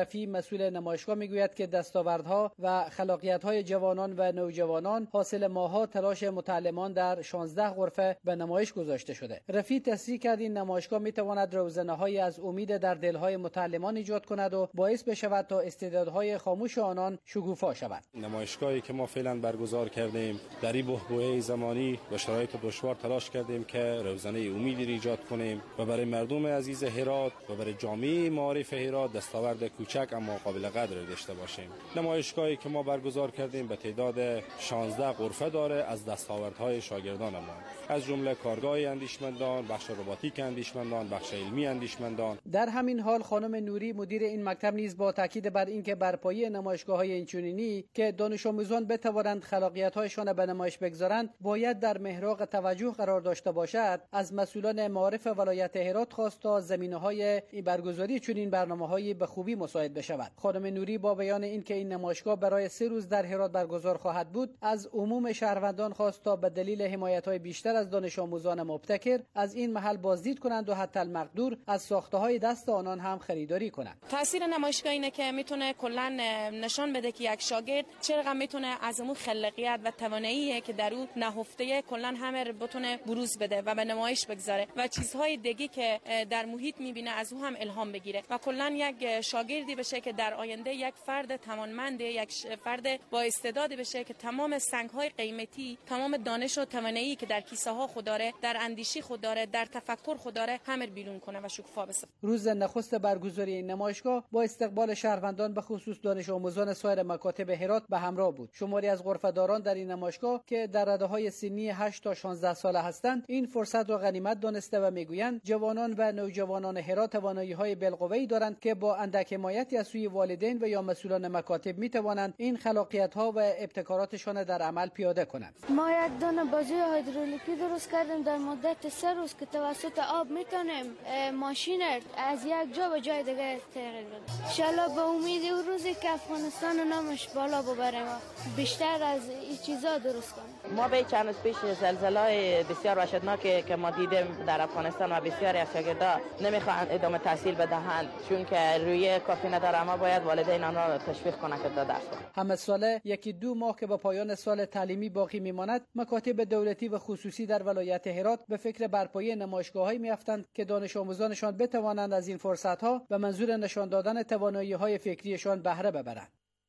رفیع مسئول نمایشگاه میگوید که دستاوردها و خلاقیت‌های جوانان و نوجوانان حاصل ماه‌ها تلاش متعلمان در شانزده غرفه به نمایش گذاشته شده. رفیع تصریح کرد این نمایشگاه میتواند روزنه‌هایی از امید در دل‌های متعلمان ایجاد کند و باعث بشود تا استعدادهای خاموش آنان شکوفا شود. نمایشگاهی که ما فعلا برگزار کردیم در این بحبوحه زمانی و شرایط دشوار تلاش کردیم که روزنه امیدی ایجاد کنیم و برای مردم عزیز هرات و برای جامعه معارف هرات دستاورد کوچک اما قابل قدر داشته باشیم. نمایشگاهی که ما برگزار کردیم به تعداد شانزده غرفه داره از دستاوردهای شاگردان ما، از جمله کارگاه اندیشمندان، بخش رباتیک اندیشمندان، بخش علمی اندیشمندان. در همین حال خانم نوری مدیر این مکتب نیز با تاکید بر اینکه برپایی نمایشگاه‌های اینچنینی که دانش آموزان بتوانند خلاقیت‌هایشان به نمایش بگذارند باید در محراق توجه قرار داشته باشد، از مسئولان معارف ولایت هرات خواست تا زمینه‌های برگزاری چنین برنامه‌هایی به خوبی مساعد بشود. خانم نوری با بیان اینکه این نمایشگاه برای سه روز در هرات برگزار خواهد بود، از عموم شهروندان خواست تا به دلیل حمایت‌های بیشتر از دانش آموزان مبتکر از این محل بازدید کنند و حتی المقدور از ساخته‌های دست آنان هم خریداری کنند. تاثیر نمایشگاه اینه که میتونه کلاً نشان بده که یک شاگرد چقدر میتونه از اون خلاقیت و توانایی که در اون نهفته کلاً همه بتونه بروز بده و به نمایش بگذاره و چیزهای دیگه که در محیط میبینه از او هم الهام بگیره و کلاً یک شاگردی بشه که در آینده یک فرد توانمند، یک فرد با استعدادی بشه که تمام سنگ‌های قیمتی، تمام دانش و توانایی که در کیسه ها خود داره، در اندیشی خود داره، در تفکر خود داره، همه بیرون کنه و شکوفا بشه. روز نخست برگزاری این نمایشگاه با استقبال شهروندان به خصوص دانش آموزان سایر مکاتب هرات به همراه بود. شماری از غرفه‌داران در این نمایشگاه که در رده‌های سنی هشت تا شانزده ساله هستند، این فرصت را غنیمت دانسته و میگویند جوانان و نوجوانان هرات توانایی‌های بالقوه‌ای دارند که با اندک حمایتی از سوی والدین و یا مسئولان مکاتب میتوانند این خلاقیت‌ها و ابتکاراتشان در عمل پیاده کنند. ما یک دانه بازی هیدرولیکی درست کردیم در مدت سه روز که توسط آب میتونیم ماشین از یک جا به جای دیگه تغییر بدیم. ان شاءالله به امید اون روزی که افغانستان نامش بالا ببریم بیشتر از این چیزا درست کنیم. ما به چند روز پیش زلزله‌های بسیار وحشتناکی که ما دیدیم در افغانستان و بسیاری از شاگردان نمیخوان ادامه تحصیل بدهند چون که روی کافی نداره، اما باید والدین آنها را تشویق کنند که درس بخونند. همه ساله یکی دو ماه که به پایان سال تعلیمی باقی میماند، مکاتب دولتی و خصوصی در ولایت هرات به فکر برپایی نمایشگاه‌هایی میافتند که دانش آموزانشان بتوانند از این فرصت‌ها به منظور نشان دادن توانایی‌های فکریشان بهره ببرند.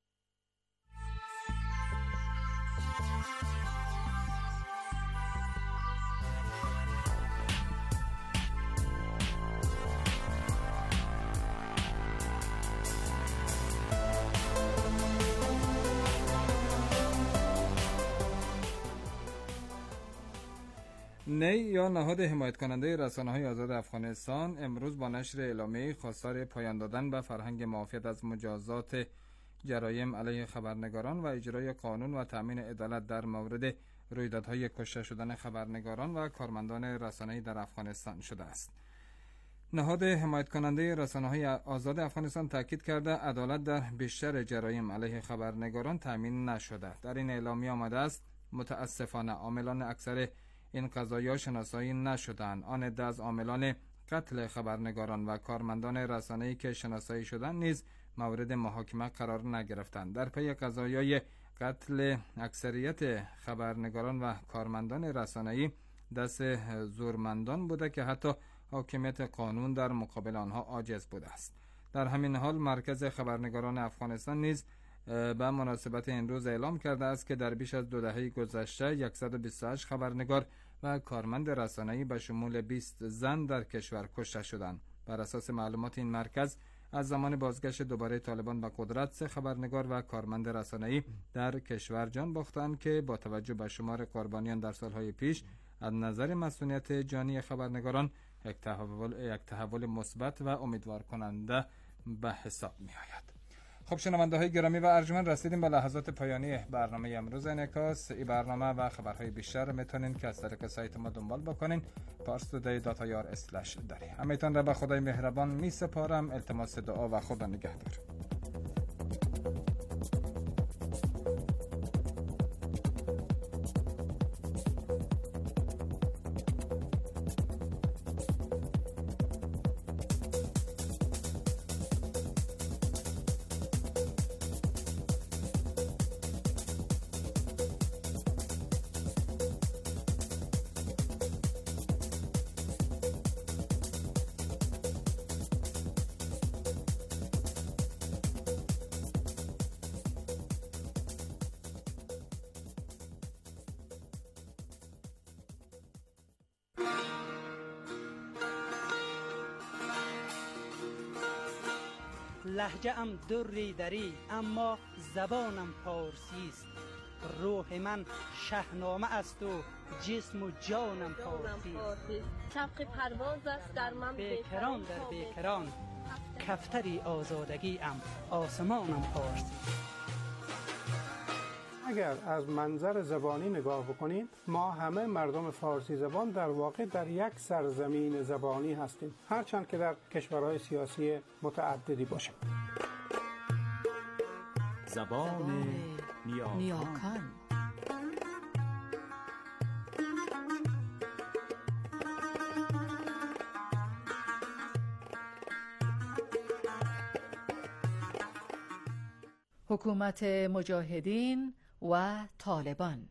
نی یا نهاد حمایت کننده رسانه‌های آزاد افغانستان امروز با نشر اعلامیه‌ای خواستار پایان دادن به فرهنگ معافیت از مجازات جرایم علیه خبرنگاران و اجرای قانون و تأمین عدالت در مورد رویدادهای کشته شدن خبرنگاران و کارمندان رسانه‌ای در افغانستان شده است. نهاد حمایت کننده رسانه‌های آزاد افغانستان تاکید کرده عدالت در بیشتر جرایم علیه خبرنگاران تأمین نشده. در این اعلامیه آمده است متاسفانه عاملان اکثر این قضایا شناسایی نشدند. آن عده از عاملان قتل خبرنگاران و کارمندان رسانه‌ای که شناسایی شدند نیز مورد محاکمه قرار نگرفتند. در پی قضایای قتل اکثریت خبرنگاران و کارمندان رسانه‌ای دست زورمندان بوده که حتی حاکمیت قانون در مقابل آنها عاجز بوده است. در همین حال مرکز خبرنگاران افغانستان نیز به مناسبت این روز اعلام کرده است که در بیش از دو دهه گذشته صد و بیست و هشت خبرنگار و کارمند رسانه‌ای به شمول بیست زن در کشور کشته شدند. بر اساس معلومات این مرکز از زمان بازگشت دوباره طالبان به قدرت سه خبرنگار و کارمند رسانه‌ای در کشور جان باختند که با توجه به شمار قربانیان در سالهای پیش از نظر مسئولیت جانی خبرنگاران یک تحول یک تحول مثبت و امیدوار کننده به حساب می‌آید. خب شنونده های گرامی و ارجمند، رسیدیم به لحظات پایانی برنامه امروز انعکاس. این برنامه و خبرهای بیشتر میتونین که از طریق سایت ما دنبال بکنین پارس تودی دات آی آر اسلش داری. همیتون را به خدای مهربان می سپارم. التماس دعا و خدا نگهدار. لهجه ام دری دری اما زبانم پارسی است. روح من شهنامه است و جسم و جانم پارسی است. شوق پرواز است در من بیکران در بیکران، کفتری آزادگی ام آسمانم پارسی. اگر از منظر زبانی نگاه بکنید، ما همه مردم فارسی زبان در واقع در یک سرزمین زبانی هستیم، هرچند که در کشورهای سیاسی متعددی باشه. زبان نیاکان. حکومت مجاهدین و طالبان.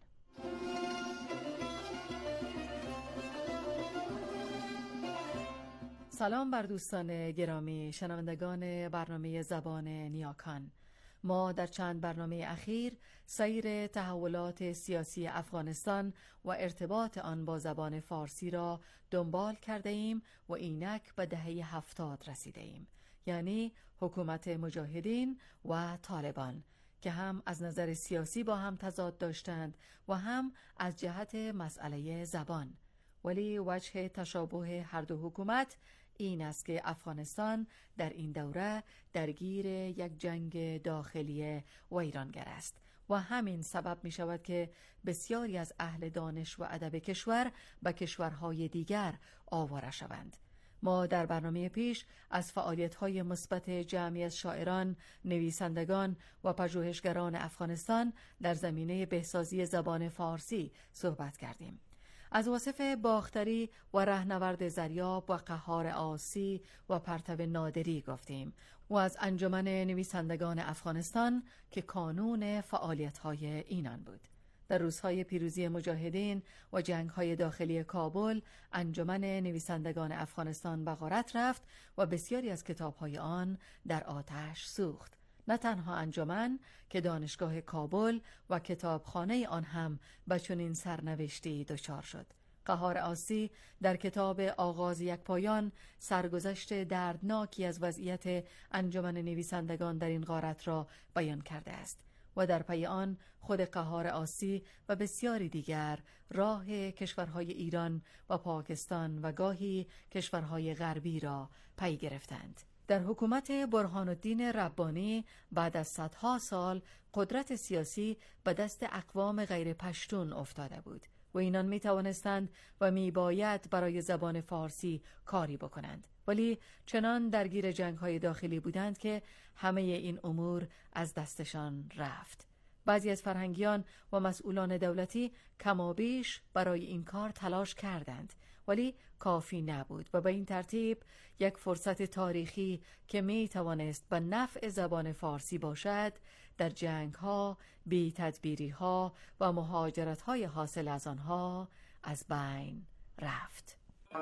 سلام بر دوستان گرامی شنوندگان برنامه زبان نیاکان. ما در چند برنامه اخیر سیر تحولات سیاسی افغانستان و ارتباط آن با زبان فارسی را دنبال کرده ایم و اینک به دهه هفتاد رسیده ایم، یعنی حکومت مجاهدین و طالبان که هم از نظر سیاسی با هم تضاد داشتند و هم از جهت مسئله زبان. ولی وجه تشابه هر دو حکومت این است که افغانستان در این دوره درگیر یک جنگ داخلی ویرانگر است و همین سبب می شود که بسیاری از اهل دانش و ادب کشور به کشورهای دیگر آواره شوند. ما در برنامه پیش از فعالیت‌های مثبت جمعی از شاعران، نویسندگان و پژوهشگران افغانستان در زمینه بهسازی زبان فارسی صحبت کردیم. از واصف باختری و رهنورد زریاب و قهار آسی و پرتو نادری گفتیم و از انجمن نویسندگان افغانستان که کانون فعالیت‌های اینان بود. در روزهای پیروزی مجاهدین و جنگ‌های داخلی کابل، انجمن نویسندگان افغانستان به غارت رفت و بسیاری از کتاب‌های آن در آتش سوخت. نه تنها انجمن که دانشگاه کابل و کتابخانه آن هم به چنین سرنوشتی دچار شد. قهار آسی در کتاب آغاز یک پایان سرگذشت دردناکی از وضعیت انجمن نویسندگان در این غارت را بیان کرده است و در پی آن خود قهار آسی و بسیاری دیگر راه کشورهای ایران و پاکستان و گاهی کشورهای غربی را پی گرفتند. در حکومت برهان الدین ربانی بعد از صدها سال قدرت سیاسی به دست اقوام غیر پشتون افتاده بود و اینان می توانستند و می باید برای زبان فارسی کاری بکنند، ولی چنان درگیر جنگ‌های داخلی بودند که همه این امور از دستشان رفت. بعضی از فرهنگیان و مسئولان دولتی کمابیش برای این کار تلاش کردند، ولی کافی نبود و به این ترتیب یک فرصت تاریخی که می توانست به نفع زبان فارسی باشد در جنگ‌ها، بی تدبیری‌ها و مهاجرت‌های حاصل از آنها از بین رفت.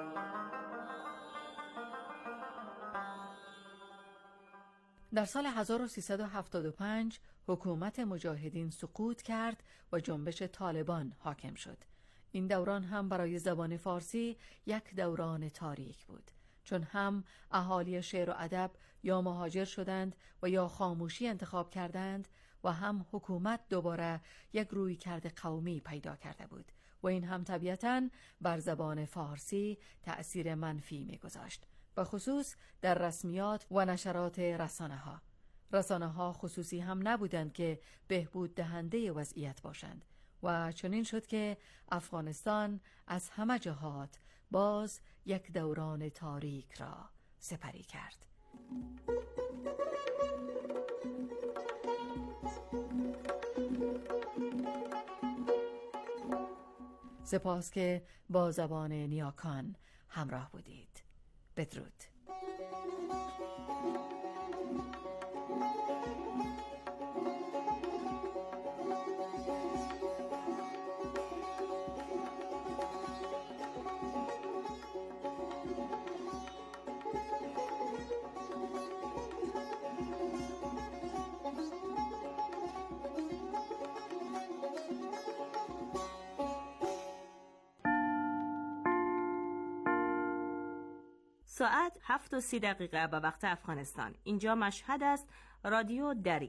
در سال هزار و سیصد و هفتاد و پنج حکومت مجاهدین سقوط کرد و جنبش طالبان حاکم شد. این دوران هم برای زبان فارسی یک دوران تاریک بود، چون هم اهالی شعر و ادب یا مهاجر شدند و یا خاموشی انتخاب کردند و هم حکومت دوباره یک رویکرد قومی پیدا کرده بود و این هم طبیعتاً بر زبان فارسی تأثیر منفی می‌گذاشت، به خصوص در رسمیات و نشرات رسانه ها. رسانه ها خصوصی هم نبودند که بهبود دهنده وضعیت باشند و چنین شد که افغانستان از همه جهات باز یک دوران تاریک را سپری کرد. سپاس که با زبان نیاکان همراه بودید. بدرود. ساعت هفت و سی دقیقه به وقت افغانستان. اینجا مشهد است. رادیو دری.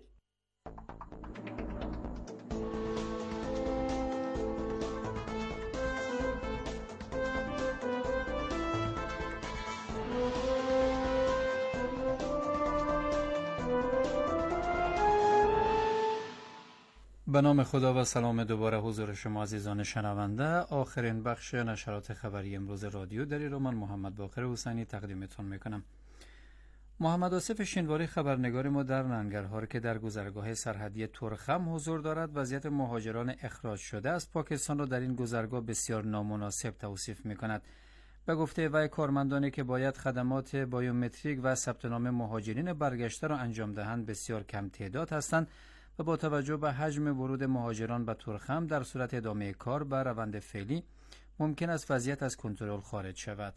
به نام خدا و سلام دوباره حضور شما عزیزان شنونده. آخرین بخش نشرات خبری امروز رادیو دری رو من محمد باقر حسینی تقدیمتون میکنم. محمد آصف شینواری خبرنگار ما در ننگرهار که در گذرگاه سرحدی ترخم حضور دارد وضعیت مهاجران اخراج شده از پاکستان را در این گذرگاه بسیار نامناسب توصیف میکند. به گفته وی کارمندانی که باید خدمات بیومتریک و ثبت نام مهاجرین برگشته را انجام دهند بسیار کم تعداد هستند و با توجه به حجم ورود مهاجران به ترخم در صورت ادامه کار به روند فعلی ممکن است وضعیت از کنترل خارج شود.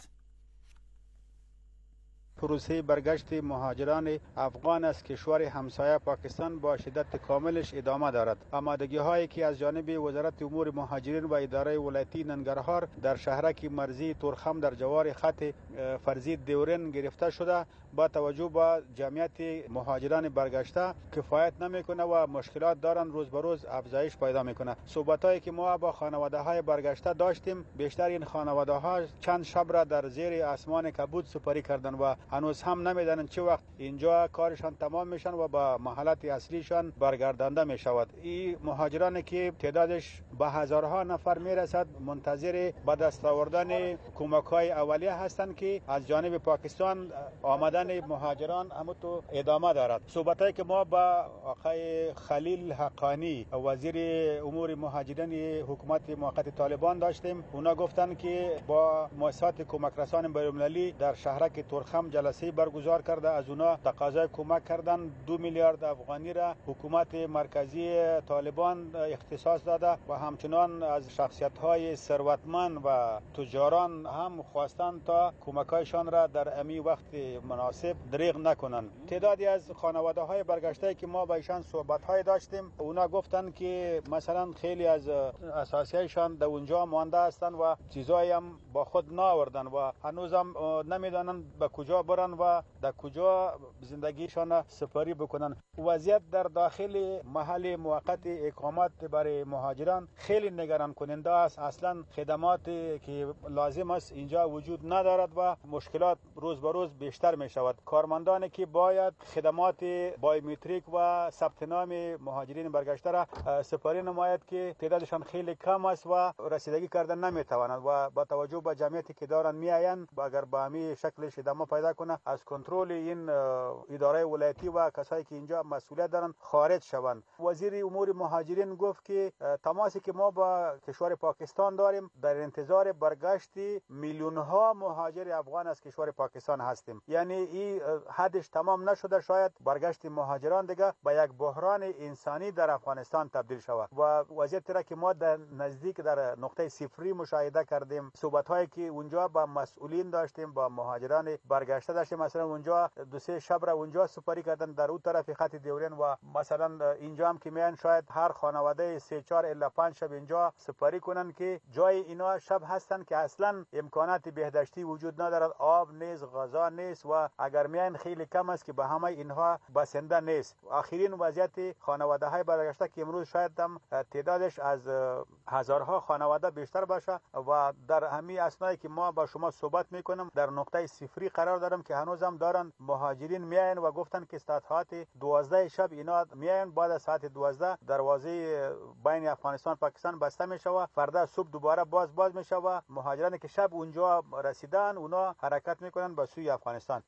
پروسه برگشت مهاجران افغان از کشور همسایه پاکستان با شدت کاملش ادامه دارد. آمادگی هایی که از جانب وزارت امور مهاجرین و اداره ولایتی ننگرهار در شهرک مرزی ترخم در جوار خط فرضی دیورن گرفته شده با توجه به جمعیت مهاجران برگشته کفایت نمیکنه و مشکلات دارن روز به روز افزایش پیدا میکنه. صحبتایی که ما با خانواده های برگشته داشتیم بیشتر این خانواده ها چند شب را در زیر آسمان کبود سپری کردن و هنوز هم نمیدانند چه وقت اینجا کارشان تمام میشن و با محلات اصلیشان برگردانده میشود. این مهاجرانی که تعدادش به هزارها نفر میرسد منتظر به دست آوردن کمک‌های اولیه هستند که از جانب پاکستان آمدن مهاجران همونطور ادامه دارد. صحبتایی که ما با آقای خلیل حقانی وزیر امور مهاجرین حکومت موقت طالبان داشتیم، اونا گفتند که با مؤسسات کمک رسان بین‌المللی در شهرک ترخم جلسه برگزار کرده، از اونا تقاضای کمک کردن دو میلیارد افغانی را حکومت مرکزی طالبان اختصاص داده و همچنان از شخصیت‌های ثروتمند و تجاران هم خواستند تا کمک‌هایشان را در امی وقت مناسب دریغ نکنند. تعدادی از خانواده‌های برگشته که ما با ایشان صحبت‌های داشتیم، اونا گفتند که مثلا خیلی از اساسی‌هایشان در اونجا مانده هستند و چیزایی هم با خود نآوردن و هنوزم نمیدانند به کجا برن و در کجا زندگیشان سپری بکنن. وضعیت در داخل محل موقت اقامت برای مهاجران خیلی نگران کننده است. اصلا خدماتی که لازم است اینجا وجود ندارد و مشکلات روز به روز بیشتر می شود. کارمندانی که باید خدمات بایومتریک و ثبت نام مهاجرین برگشته را سپری نماید که تعدادشان خیلی کم است و رسیدگی کردن نمی توانند و با توجه به جمعیتی که دارن می آیند و اگر با همین شکلش ادامه پیدا کنه از کنترل این اداره ولایتی و کسایی که اینجا مسئولیت دارن خارج شوند. وزیر امور مهاجرین گفت که تماسی که ما با کشور پاکستان داریم در انتظار برگشت میلیون ها مهاجر افغان از کشور پاکستان هستیم. یعنی این حدش تمام نشده، شاید برگشت مهاجران دیگه به یک بحران انسانی در افغانستان تبدیل شود و وضعیتی را که ما در نزدیک در نقطه صفری مشاهده کردیم. صحبت هایی که اونجا با مسئولین داشتیم، با مهاجران برگشته داشتیم، مثلا اونجا دو سه شب را اونجا سپری کردن در اون طرف خط دیورن و مثلا اینجا هم که میان شاید هر خانواده سه چهار الا پنج شب اینجا سپری کنن که جای اینا شب هستن که اصلا امکانات بهداشتی وجود ندارد، آب نیست، غذا نیست و اگر میان خیلی کم است که به همه اینها بسنده نیست. آخرین وضعیت خانواده های برگشته که امروز شاید هم تعدادش از هزارها خانواده بیشتر باشه و در همین اسنایی که ما با شما صحبت میکنم در نقطه صفری قرار دارم که هنوزم دارن مهاجرین میاین و گفتن که ساعت دوازده شب اینا میاین، بعد از ساعت دوازده دروازه بین افغانستان پاکستان بسته میشه و فردا صبح دوباره باز باز میشه و مهاجرانی که شب اونجا رسیدن اونا حرکت میکنن به سوی افغانستان.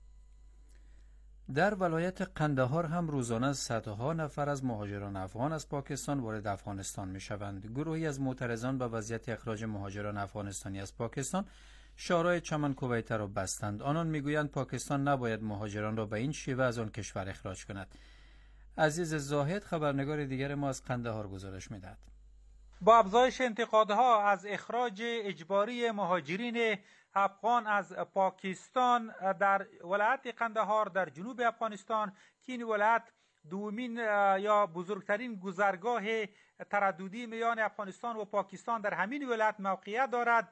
در ولایت قندهار هم روزانه صدها نفر از مهاجران افغان از پاکستان وارد افغانستان میشوند. گروهی از معترضان به وضعیت اخراج مهاجران افغانستانی از پاکستان شورای چمن کویته را بستند. آنان میگویند پاکستان نباید مهاجران را به این شیوه از آن کشور اخراج کند. عزیز زاهد خبرنگار دیگر ما از قندهار گزارش میدهد. با افزایش انتقادها از اخراج اجباری مهاجرین افغان از پاکستان در ولایت قندهار در جنوب افغانستان که این ولایت دومین یا بزرگترین گذرگاه ترددی میان افغانستان و پاکستان در همین ولایت موقعیت دارد،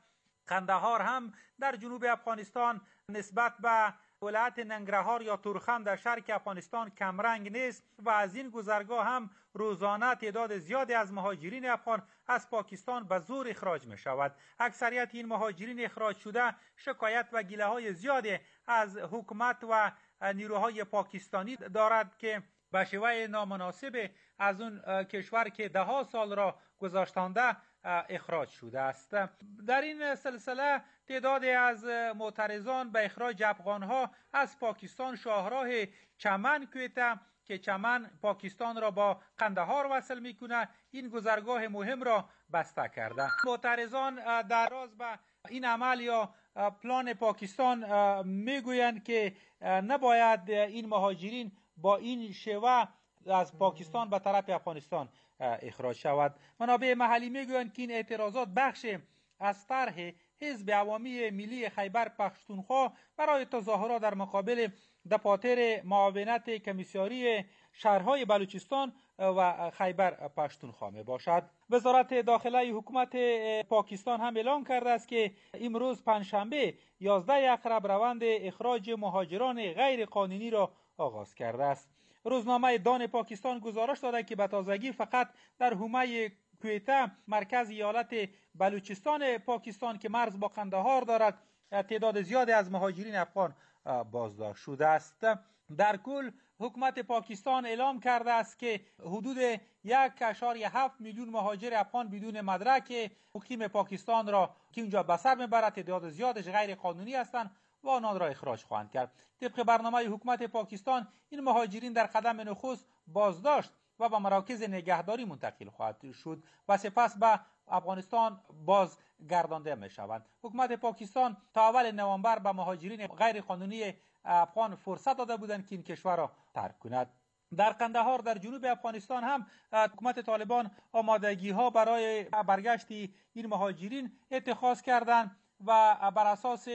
قندهار هم در جنوب افغانستان نسبت به ولایت ننگرهار یا تورخم در شرق افغانستان کمرنگ نیست و از این گذرگاه هم روزانه تعداد زیادی از مهاجرین افغان از پاکستان به زور اخراج می شود. اکثریت این مهاجرین اخراج شده شکایت و گله های زیادی از حکومت و نیروهای پاکستانی دارد که به شیوه نامناسب از اون کشور که ده ها سال را گذاشتانده اخراج شده است. در این سلسله تعدادی از معترضان به اخراج افغانها از پاکستان شاهراه چمن کویته که چمن پاکستان را با قندهار وصل میکنه این گذرگاه مهم را بسته کرده. معترضان در راز به این عمل یا پلان پاکستان میگویند که نباید این مهاجرین با این شیوه از پاکستان به طرف افغانستان اخراج شود. منابع محلی میگویند که این اعتراضات بخش از طرح حزب عوامی ملی خیبر پختونخوا برای تظاهرات در مقابل دفاتر معاونت کمیسیاری شهرهای بلوچستان و خیبر پختونخوا می باشد. وزارت داخله حکومت پاکستان هم اعلام کرده است که امروز پنجشنبه یازده اکتبر روند اخراج مهاجران غیر قانونی را آغاز کرده است. روزنامه دان پاکستان گزارش داده که به تازگی فقط در حومه کویته مرکز ایالت بلوچستان پاکستان که مرز با قندهار دارد تعداد زیادی از مهاجرین افغان بازداشت شده است. در کل حکومت پاکستان اعلام کرده است که حدود یک اشاریه هفت میلیون مهاجر افغان بدون مدرک مقیم پاکستان را که اینجا به سر میبرد تعداد زیادش غیر قانونی هستند و آنان را اخراج خواهند کرد. طبق برنامه حکومت پاکستان این مهاجرین در قدم نخست بازداشت و به مراکز نگهداری منتقل خواهد شد و سپس به افغانستان باز گردانده می شوند. حکومت پاکستان تا اول نوامبر به مهاجرین غیر قانونی افغان فرصت داده بودند که این کشور را ترک کند. در قندهار در جنوب افغانستان هم حکومت طالبان آمادگی ها برای برگشت این مهاجرین اتخاذ کردند و بر اساس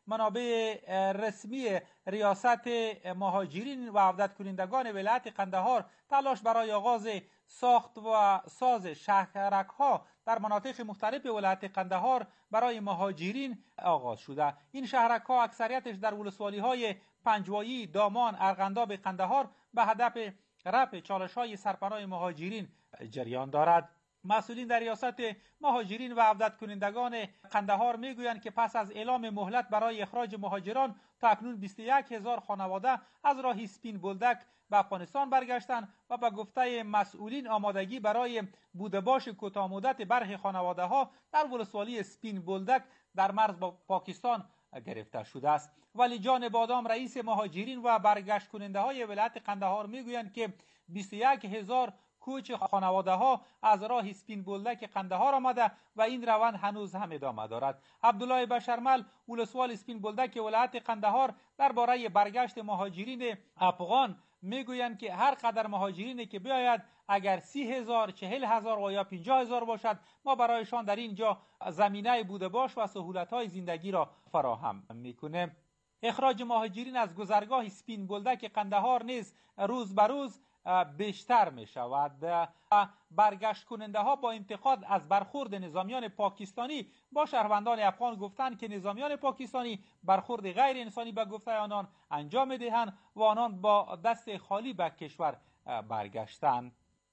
منابع رسمی ریاست مهاجرین و عودت کنندگان ولایت قندهار تلاش برای آغاز ساخت و ساز شهرک ها در مناطق مختلف ولایت قندهار برای مهاجرین آغاز شده. این شهرک ها اکثریتش در ولسوالی های پنجوایی، دامان، ارغنداب قندهار به هدف رفع چالش های سرپناه مهاجرین جریان دارد. مسئولین در ریاست مهاجرین و عودت کنندگان قندهار میگویند که پس از اعلام مهلت برای اخراج مهاجران تا اکنون بیست و یک هزار خانواده از راه سپین بولدک به افغانستان برگشتند و به گفته مسئولین آمادگی برای بوده‌باش کوتاه مدت برخی خانواده ها در ولسوالی سپین بولدک در مرز با پاکستان گرفته شده است. ولی جان بادام رئیس مهاجرین و برگشت کننده های ولایت قندهار میگویند که بیست و یک هزار کوچ خانواده ها از راه سپین بولدک قندهار آمده و این روند هنوز هم ادامه دارد. عبدالله بشرمل ولسوال سپین بولدک ولایت قندهار درباره برگشت مهاجرین افغان میگویند که هر قدر مهاجرینی که بیاید اگر سی هزار، چهل هزار و یا پنجاه هزار باشد ما برایشان در اینجا زمینه بوده باش و سهولت های زندگی را فراهم میکنیم. اخراج مهاجرین از گذرگاه سپین بولدک قندهار نیز روز به روز بیشتر می شود. برگشت کننده ها با انتقاد از برخورد نظامیان پاکستانی با شهروندان افغان گفتند که نظامیان پاکستانی برخورد غیر انسانی به گفته آنان انجام می دهند و آنان با دست خالی به کشور برگشتند.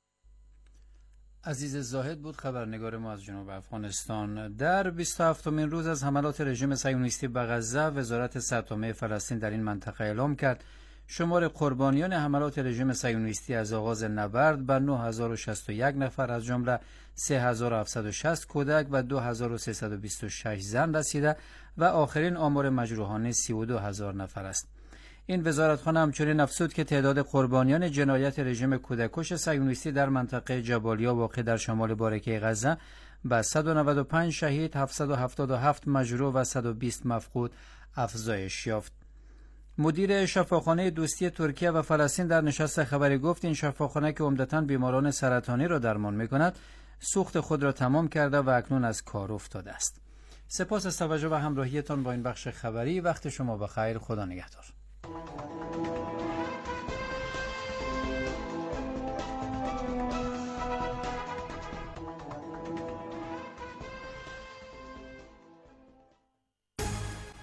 عزیز زاهد بود خبرنگار ما از جنوب افغانستان. در بیست و هفتمین روز از حملات رژیم صهیونیستی به غزه وزارت صحت فلسطین در این منطقه اعلام کرد شمار قربانیان حملات رژیم صهیونیستی از آغاز نبرد به نه هزار و شصت و یک نفر از جمله سه هزار و هفتصد و شصت کودک و دو هزار و سیصد و بیست و شش زن رسیده و آخرین آمار مجروحانه سی و دو هزار نفر است. این وزارتخانه همچنین افزود که تعداد قربانیان جنایت رژیم کودککش صهیونیستی در منطقه جبالیا واقع در شمال باریکه غزه به صد و نود و پنج شهید، هفتصد و هفتاد و هفت مجروح و صد و بیست مفقود افزایش یافت. مدیر شفاخانه دوستی ترکیه و فلسطین در نشست خبری گفت این شفاخانه که عمدتاً بیماران سرطانی را درمان می‌کند سوخت خود را تمام کرده و اکنون از کار افتاده است. سپاس از توجه و همراهیتان با این بخش خبری. وقت شما بخیر. خدا نگهدار.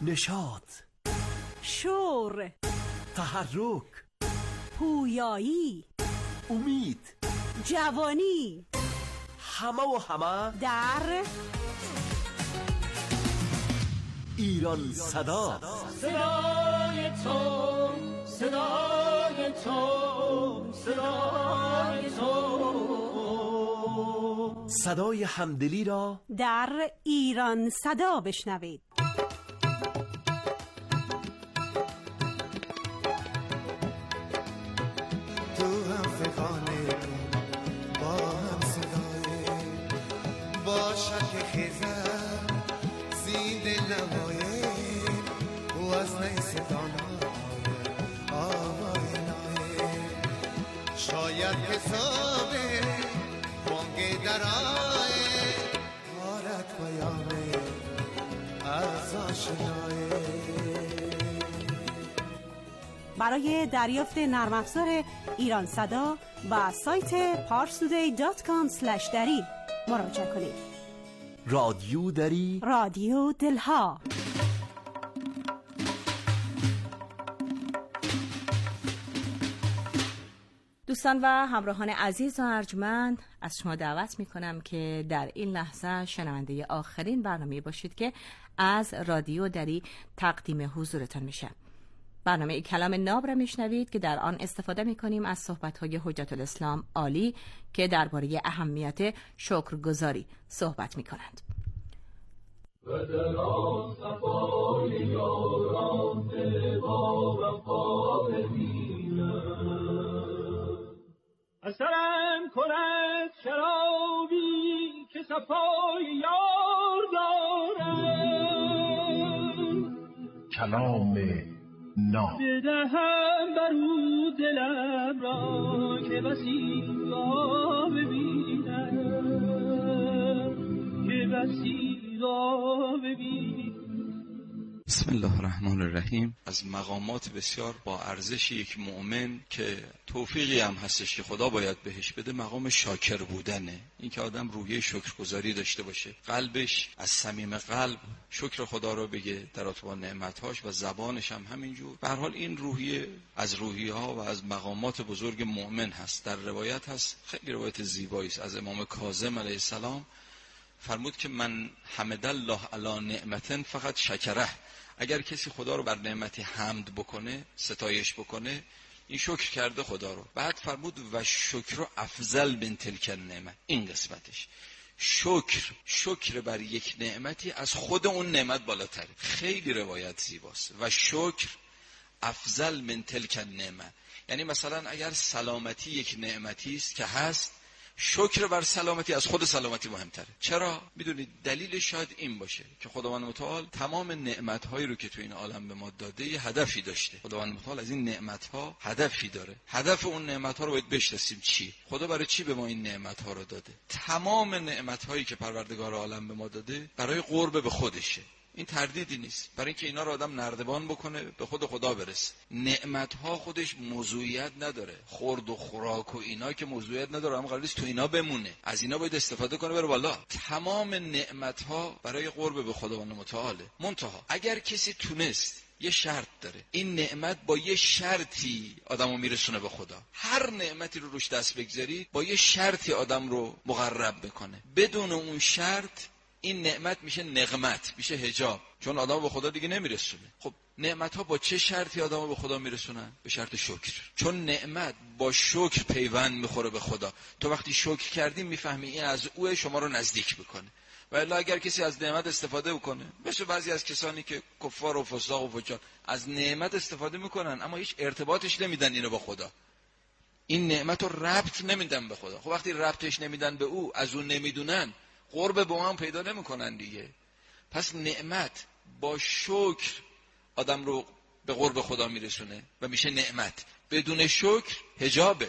نشاط، شور، تحرک، پویایی، امید، جوانی، همه و همه در ایران صدا. صدای تو، صدای تو، صدای تو، صدای همدلی را در ایران صدا بشنوید. تو هم فقانه با هم صدای با شک خیزر زید نمایه و از نیست دانای آوای نایه شاید حسابه بانگ درائه آرد پیامه از آشنایه. برای دریافت نرم افزار ایران صدا و سایت پارستودی دات کام اسلش دری مراجعه کنید. رادیو دری، رادیو دلها. دوستان و همراهان عزیز و ارجمند، از شما دعوت می کنم که در این لحظه شنونده آخرین برنامه باشید که از رادیو دری تقدیم حضورتان میشه. برنامه کلام ناب را میشنوید که در آن استفاده میکنیم از صحبت‌های حجت الاسلام عالی که درباره اهمیت شکرگزاری صحبت میکنند. و در آن صفای یاران با وفا ببینم اثرم کند شرابی که صفای یار دارم کلام ناب بدهم برو دلم را که بسی را ببینم که بسی را ببینم. بسم الله الرحمن الرحیم. از مقامات بسیار با ارزش یک مؤمن که توفیقی هم هستش که خدا باید بهش بده، مقام شاکر بودنه. این که آدم روحیه شکرگزاری داشته باشه، قلبش از صمیم قلب شکر خدا رو بگه در ارتباط نعمت‌هاش و زبانش هم همینجور. به هر حال این روحیه از روحیه‌ها و از مقامات بزرگ مؤمن هست. در روایت هست، خیلی روایت زیبایی است، از امام کاظم علیه السلام فرمود که من حمد الله علی نعمتن فقط شکره. اگر کسی خدا رو بر نعمتی حمد بکنه، ستایش بکنه، این شکر کرده خدا رو. بعد فرمود و شکر افضل من تلک النعمت. این قسمتش شکر، شکر بر یک نعمتی از خود اون نعمت بالاتره. خیلی روایت زیباست. و شکر افضل من تلک النعمت، یعنی مثلا اگر سلامتی یک نعمتی است که هست، شکر بر سلامتی از خود سلامتی مهمتره. چرا؟ میدونید دلیل شاید این باشه که خداوند متعال تمام نعمت‌هایی رو که تو این عالم به ما داده یه هدفی داشته. خداوند متعال از این نعمت‌ها هدفی داره. هدف اون نعمت‌ها رو باید بشناسیم چی؟ خدا برای چی به ما این نعمت‌ها رو داده؟ تمام نعمت‌هایی که پروردگار عالم به ما داده برای قرب به خودشه. این تردیدی نیست، برای اینکه اینا رو آدم نردبان بکنه به خود خدا برسه. نعمت‌ها خودش موضوعیت نداره، خورد و خوراک و اینا که موضوعیت نداره، هم قرار نیست تو اینا بمونه، از اینا باید استفاده کنه بره بالا. تمام نعمت‌ها برای قرب به خداوند متعاله. منتها اگر کسی تونست، یه شرط داره، این نعمت با یه شرطی آدمو میرسونه به خدا. هر نعمتی رو روش دست بگذاری با یه شرطی آدم رو مقرب بکنه، بدون اون شرط این نعمت میشه نقمت، میشه حجاب، چون آدم به خدا دیگه نمیرسونه. خب نعمت ها با چه شرطی آدم به خدا میرسونن؟ به شرط شکر. چون نعمت با شکر پیوند میخوره به خدا. تو وقتی شکر کردی میفهمی این از اوه، شما رو نزدیک بکنه. و الا اگر کسی از نعمت استفاده بکنه، مثل بعضی از کسانی که کفار و فساق و فجار از نعمت استفاده میکنن اما هیچ ارتباطش نمیدن اینو با خدا، این نعمت رو ربط نمیدن به خدا. خب وقتی ربطش نمیدن به او، از اون نمیدونن، قرب به هم پیدا نمیکنن دیگه. پس نعمت با شکر آدم رو به قرب خدا میرسونه و میشه نعمت. بدون شکر حجابه،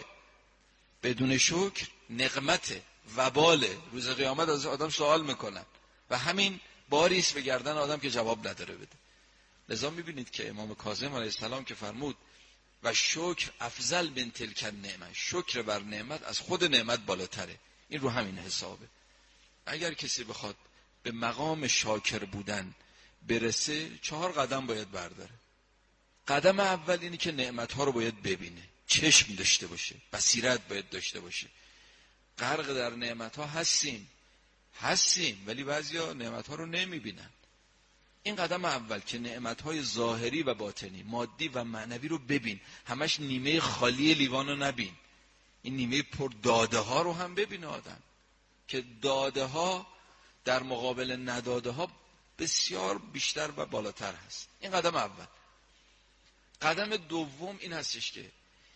بدون شکر نقمته، وباله. روز قیامت از آدم سوال میکنن و همین باریست به گردن آدم که جواب نداره بده. لذا میبینید که امام کاظم علیه السلام که فرمود و شکر افضل من تلک النعمت، شکر بر نعمت از خود نعمت بالاتره. این رو همین حسابه. اگر کسی بخواد به مقام شاکر بودن برسه چهار قدم باید برداره. قدم اول اینه که نعمت‌ها رو باید ببینه، چشم داشته باشه، بصیرت باید داشته باشه. غرق در نعمت‌ها هستیم هستیم ولی بعضیا نعمت‌ها رو نمی‌بینن. این قدم اول که نعمت‌های ظاهری و باطنی، مادی و معنوی رو ببین. همش نیمه خالی لیوان رو نبین، این نیمه پر داده ها رو هم ببین آدم، که داده ها در مقابل نداده ها بسیار بیشتر و بالاتر هست. این قدم اول. قدم دوم این هستش که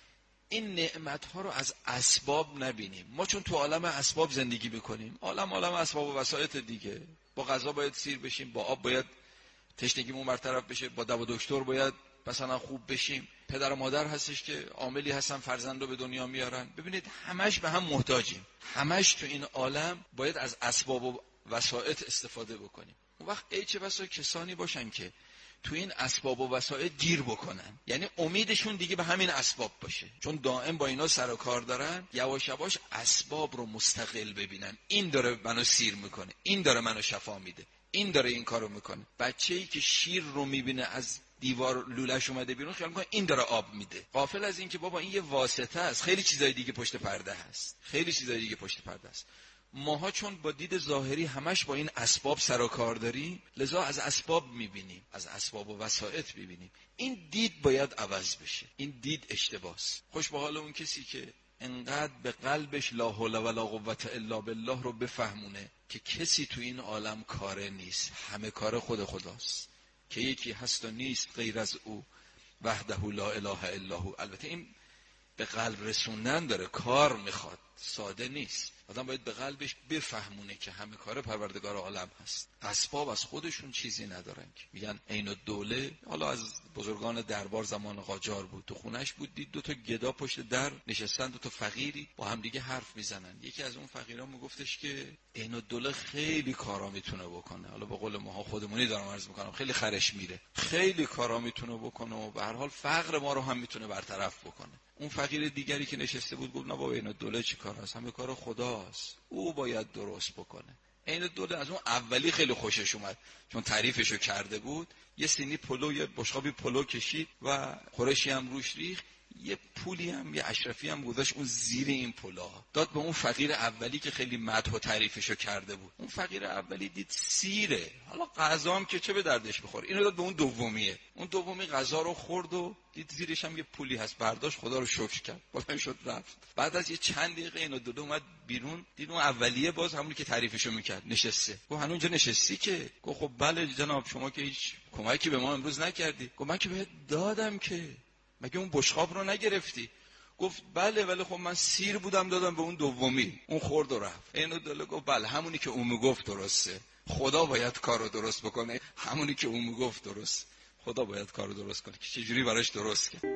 این نعمت ها رو از اسباب نبینیم. ما چون تو عالم اسباب زندگی میکنیم، عالم عالم اسباب و وسایط دیگه، با غذا باید سیر بشیم، با آب باید تشنگیمون برطرف بشه، با دوا دکتر باید مثلا خوب بشیم، پدر و مادر هستش که عاملی هستن فرزند رو به دنیا میارن. ببینید همش به هم محتاجیم، همش تو این عالم باید از اسباب و وسایط استفاده بکنیم. اون وقت ای چه بسا کسانی باشن که تو این اسباب و وسایط گیر بکنن، یعنی امیدشون دیگه به همین اسباب باشه، چون دائم با اینا سر و کار دارن. یواش یواش اسباب رو مستقل ببینن، این داره منو سیر میکنه، این داره منو شفا میده، این داره این کارو میکنه. بچه‌ای که شیر رو میبینه از دیوار لولش اومده بیرون، خیال میکنه این داره آب میده، غافل از این که بابا این یه واسطه است، خیلی چیزای دیگه پشت پرده هست، خیلی چیزای دیگه پشت پرده است. ماها چون با دید ظاهری همش با این اسباب سر و کار داریم، لذا از اسباب میبینیم، از اسباب و وسایط میبینیم. این دید باید عوض بشه، این دید اشتباهه. خوش به حال اون کسی که انقدر به قلبش لا حول ولا قوة الا بالله رو بفهمونه که کسی تو این عالم کاره نیست، همه کار خود خداست، که یکی هست و نیست غیر از او، وحده لا اله الا هو. البته این به قلب رسوندن داره، کار میخواد، ساده نیست. آدم باید به قلبش بفهمونه که همه کار پروردگار عالم هست. اسباب از خودشون چیزی ندارن. میگن عین الدوله، حالا از بزرگان دربار زمان قاجار بود، تو خونش بود، دید دو تا گدا پشت در نشستن، دو تا فقیری با هم دیگه حرف میزنن. یکی از اون فقیرا میگفتش که عین الدوله خیلی کارا میتونه بکنه، حالا به قول ماها خودمونی دارم عرض میکنم، خیلی خرش میره، خیلی کارا میتونه بکنه و به هر حال فقر ما رو هم میتونه برطرف بکنه. اون فقیر دیگری که نشسته بود گفت نه بابا این دوله چی کار هست، همه کار خداست، او باید درست بکنه. این دوله از اون اولی خیلی خوشش اومد، چون تعریفشو کرده بود. یه سینی پلو، یه بشقابی پلو کشید و خورشی هم روش ریخت، یه پولی هم یه اشرفی هم گذاشت اون زیر این پلا، داد به اون فقیر اولی که خیلی مدح و تعریفشو کرده بود. اون فقیر اولی دید سیره، حالا غذا هم که چه به دردش بخوره، اینو داد به اون دومیه. اون دومی غذا رو خورد و دید زیرش هم یه پولی هست، برداشت، خدا رو شکر کرد، بلند شد رفت. بعد از یه چند دقیقه اینو دو اومد بیرون، دید اون اولیه باز همونی که تعریفشو میکرد نشسته. گفت هنوز اونجا نشستی که؟ گفت خب بله جناب، شما که هیچ کمکی به ما امروز نکردی. گفت من که بهت دادم که، مگه اون بشقاب رو نگرفتی؟ گفت بله، ولی خب من سیر بودم دادم به اون دومی، اون خورد و رفت. اینو دل گفت بله همونی که اون میگفت درسته، خدا باید کارو درست بکنه، همونی که اون میگفت درست، خدا باید کارو درست کنه که چجوری براش درست کرد.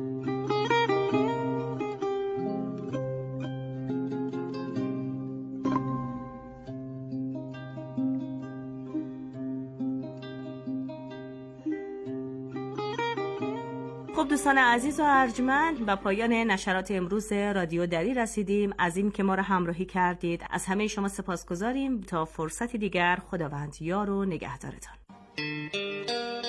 خب دوستان عزیز و ارجمند، به پایان نشرات امروز رادیو دری رسیدیم. از این که ما را همراهی کردید از همه شما سپاسگزاریم. تا فرصتی دیگر، خداوند یار و نگهدارتان.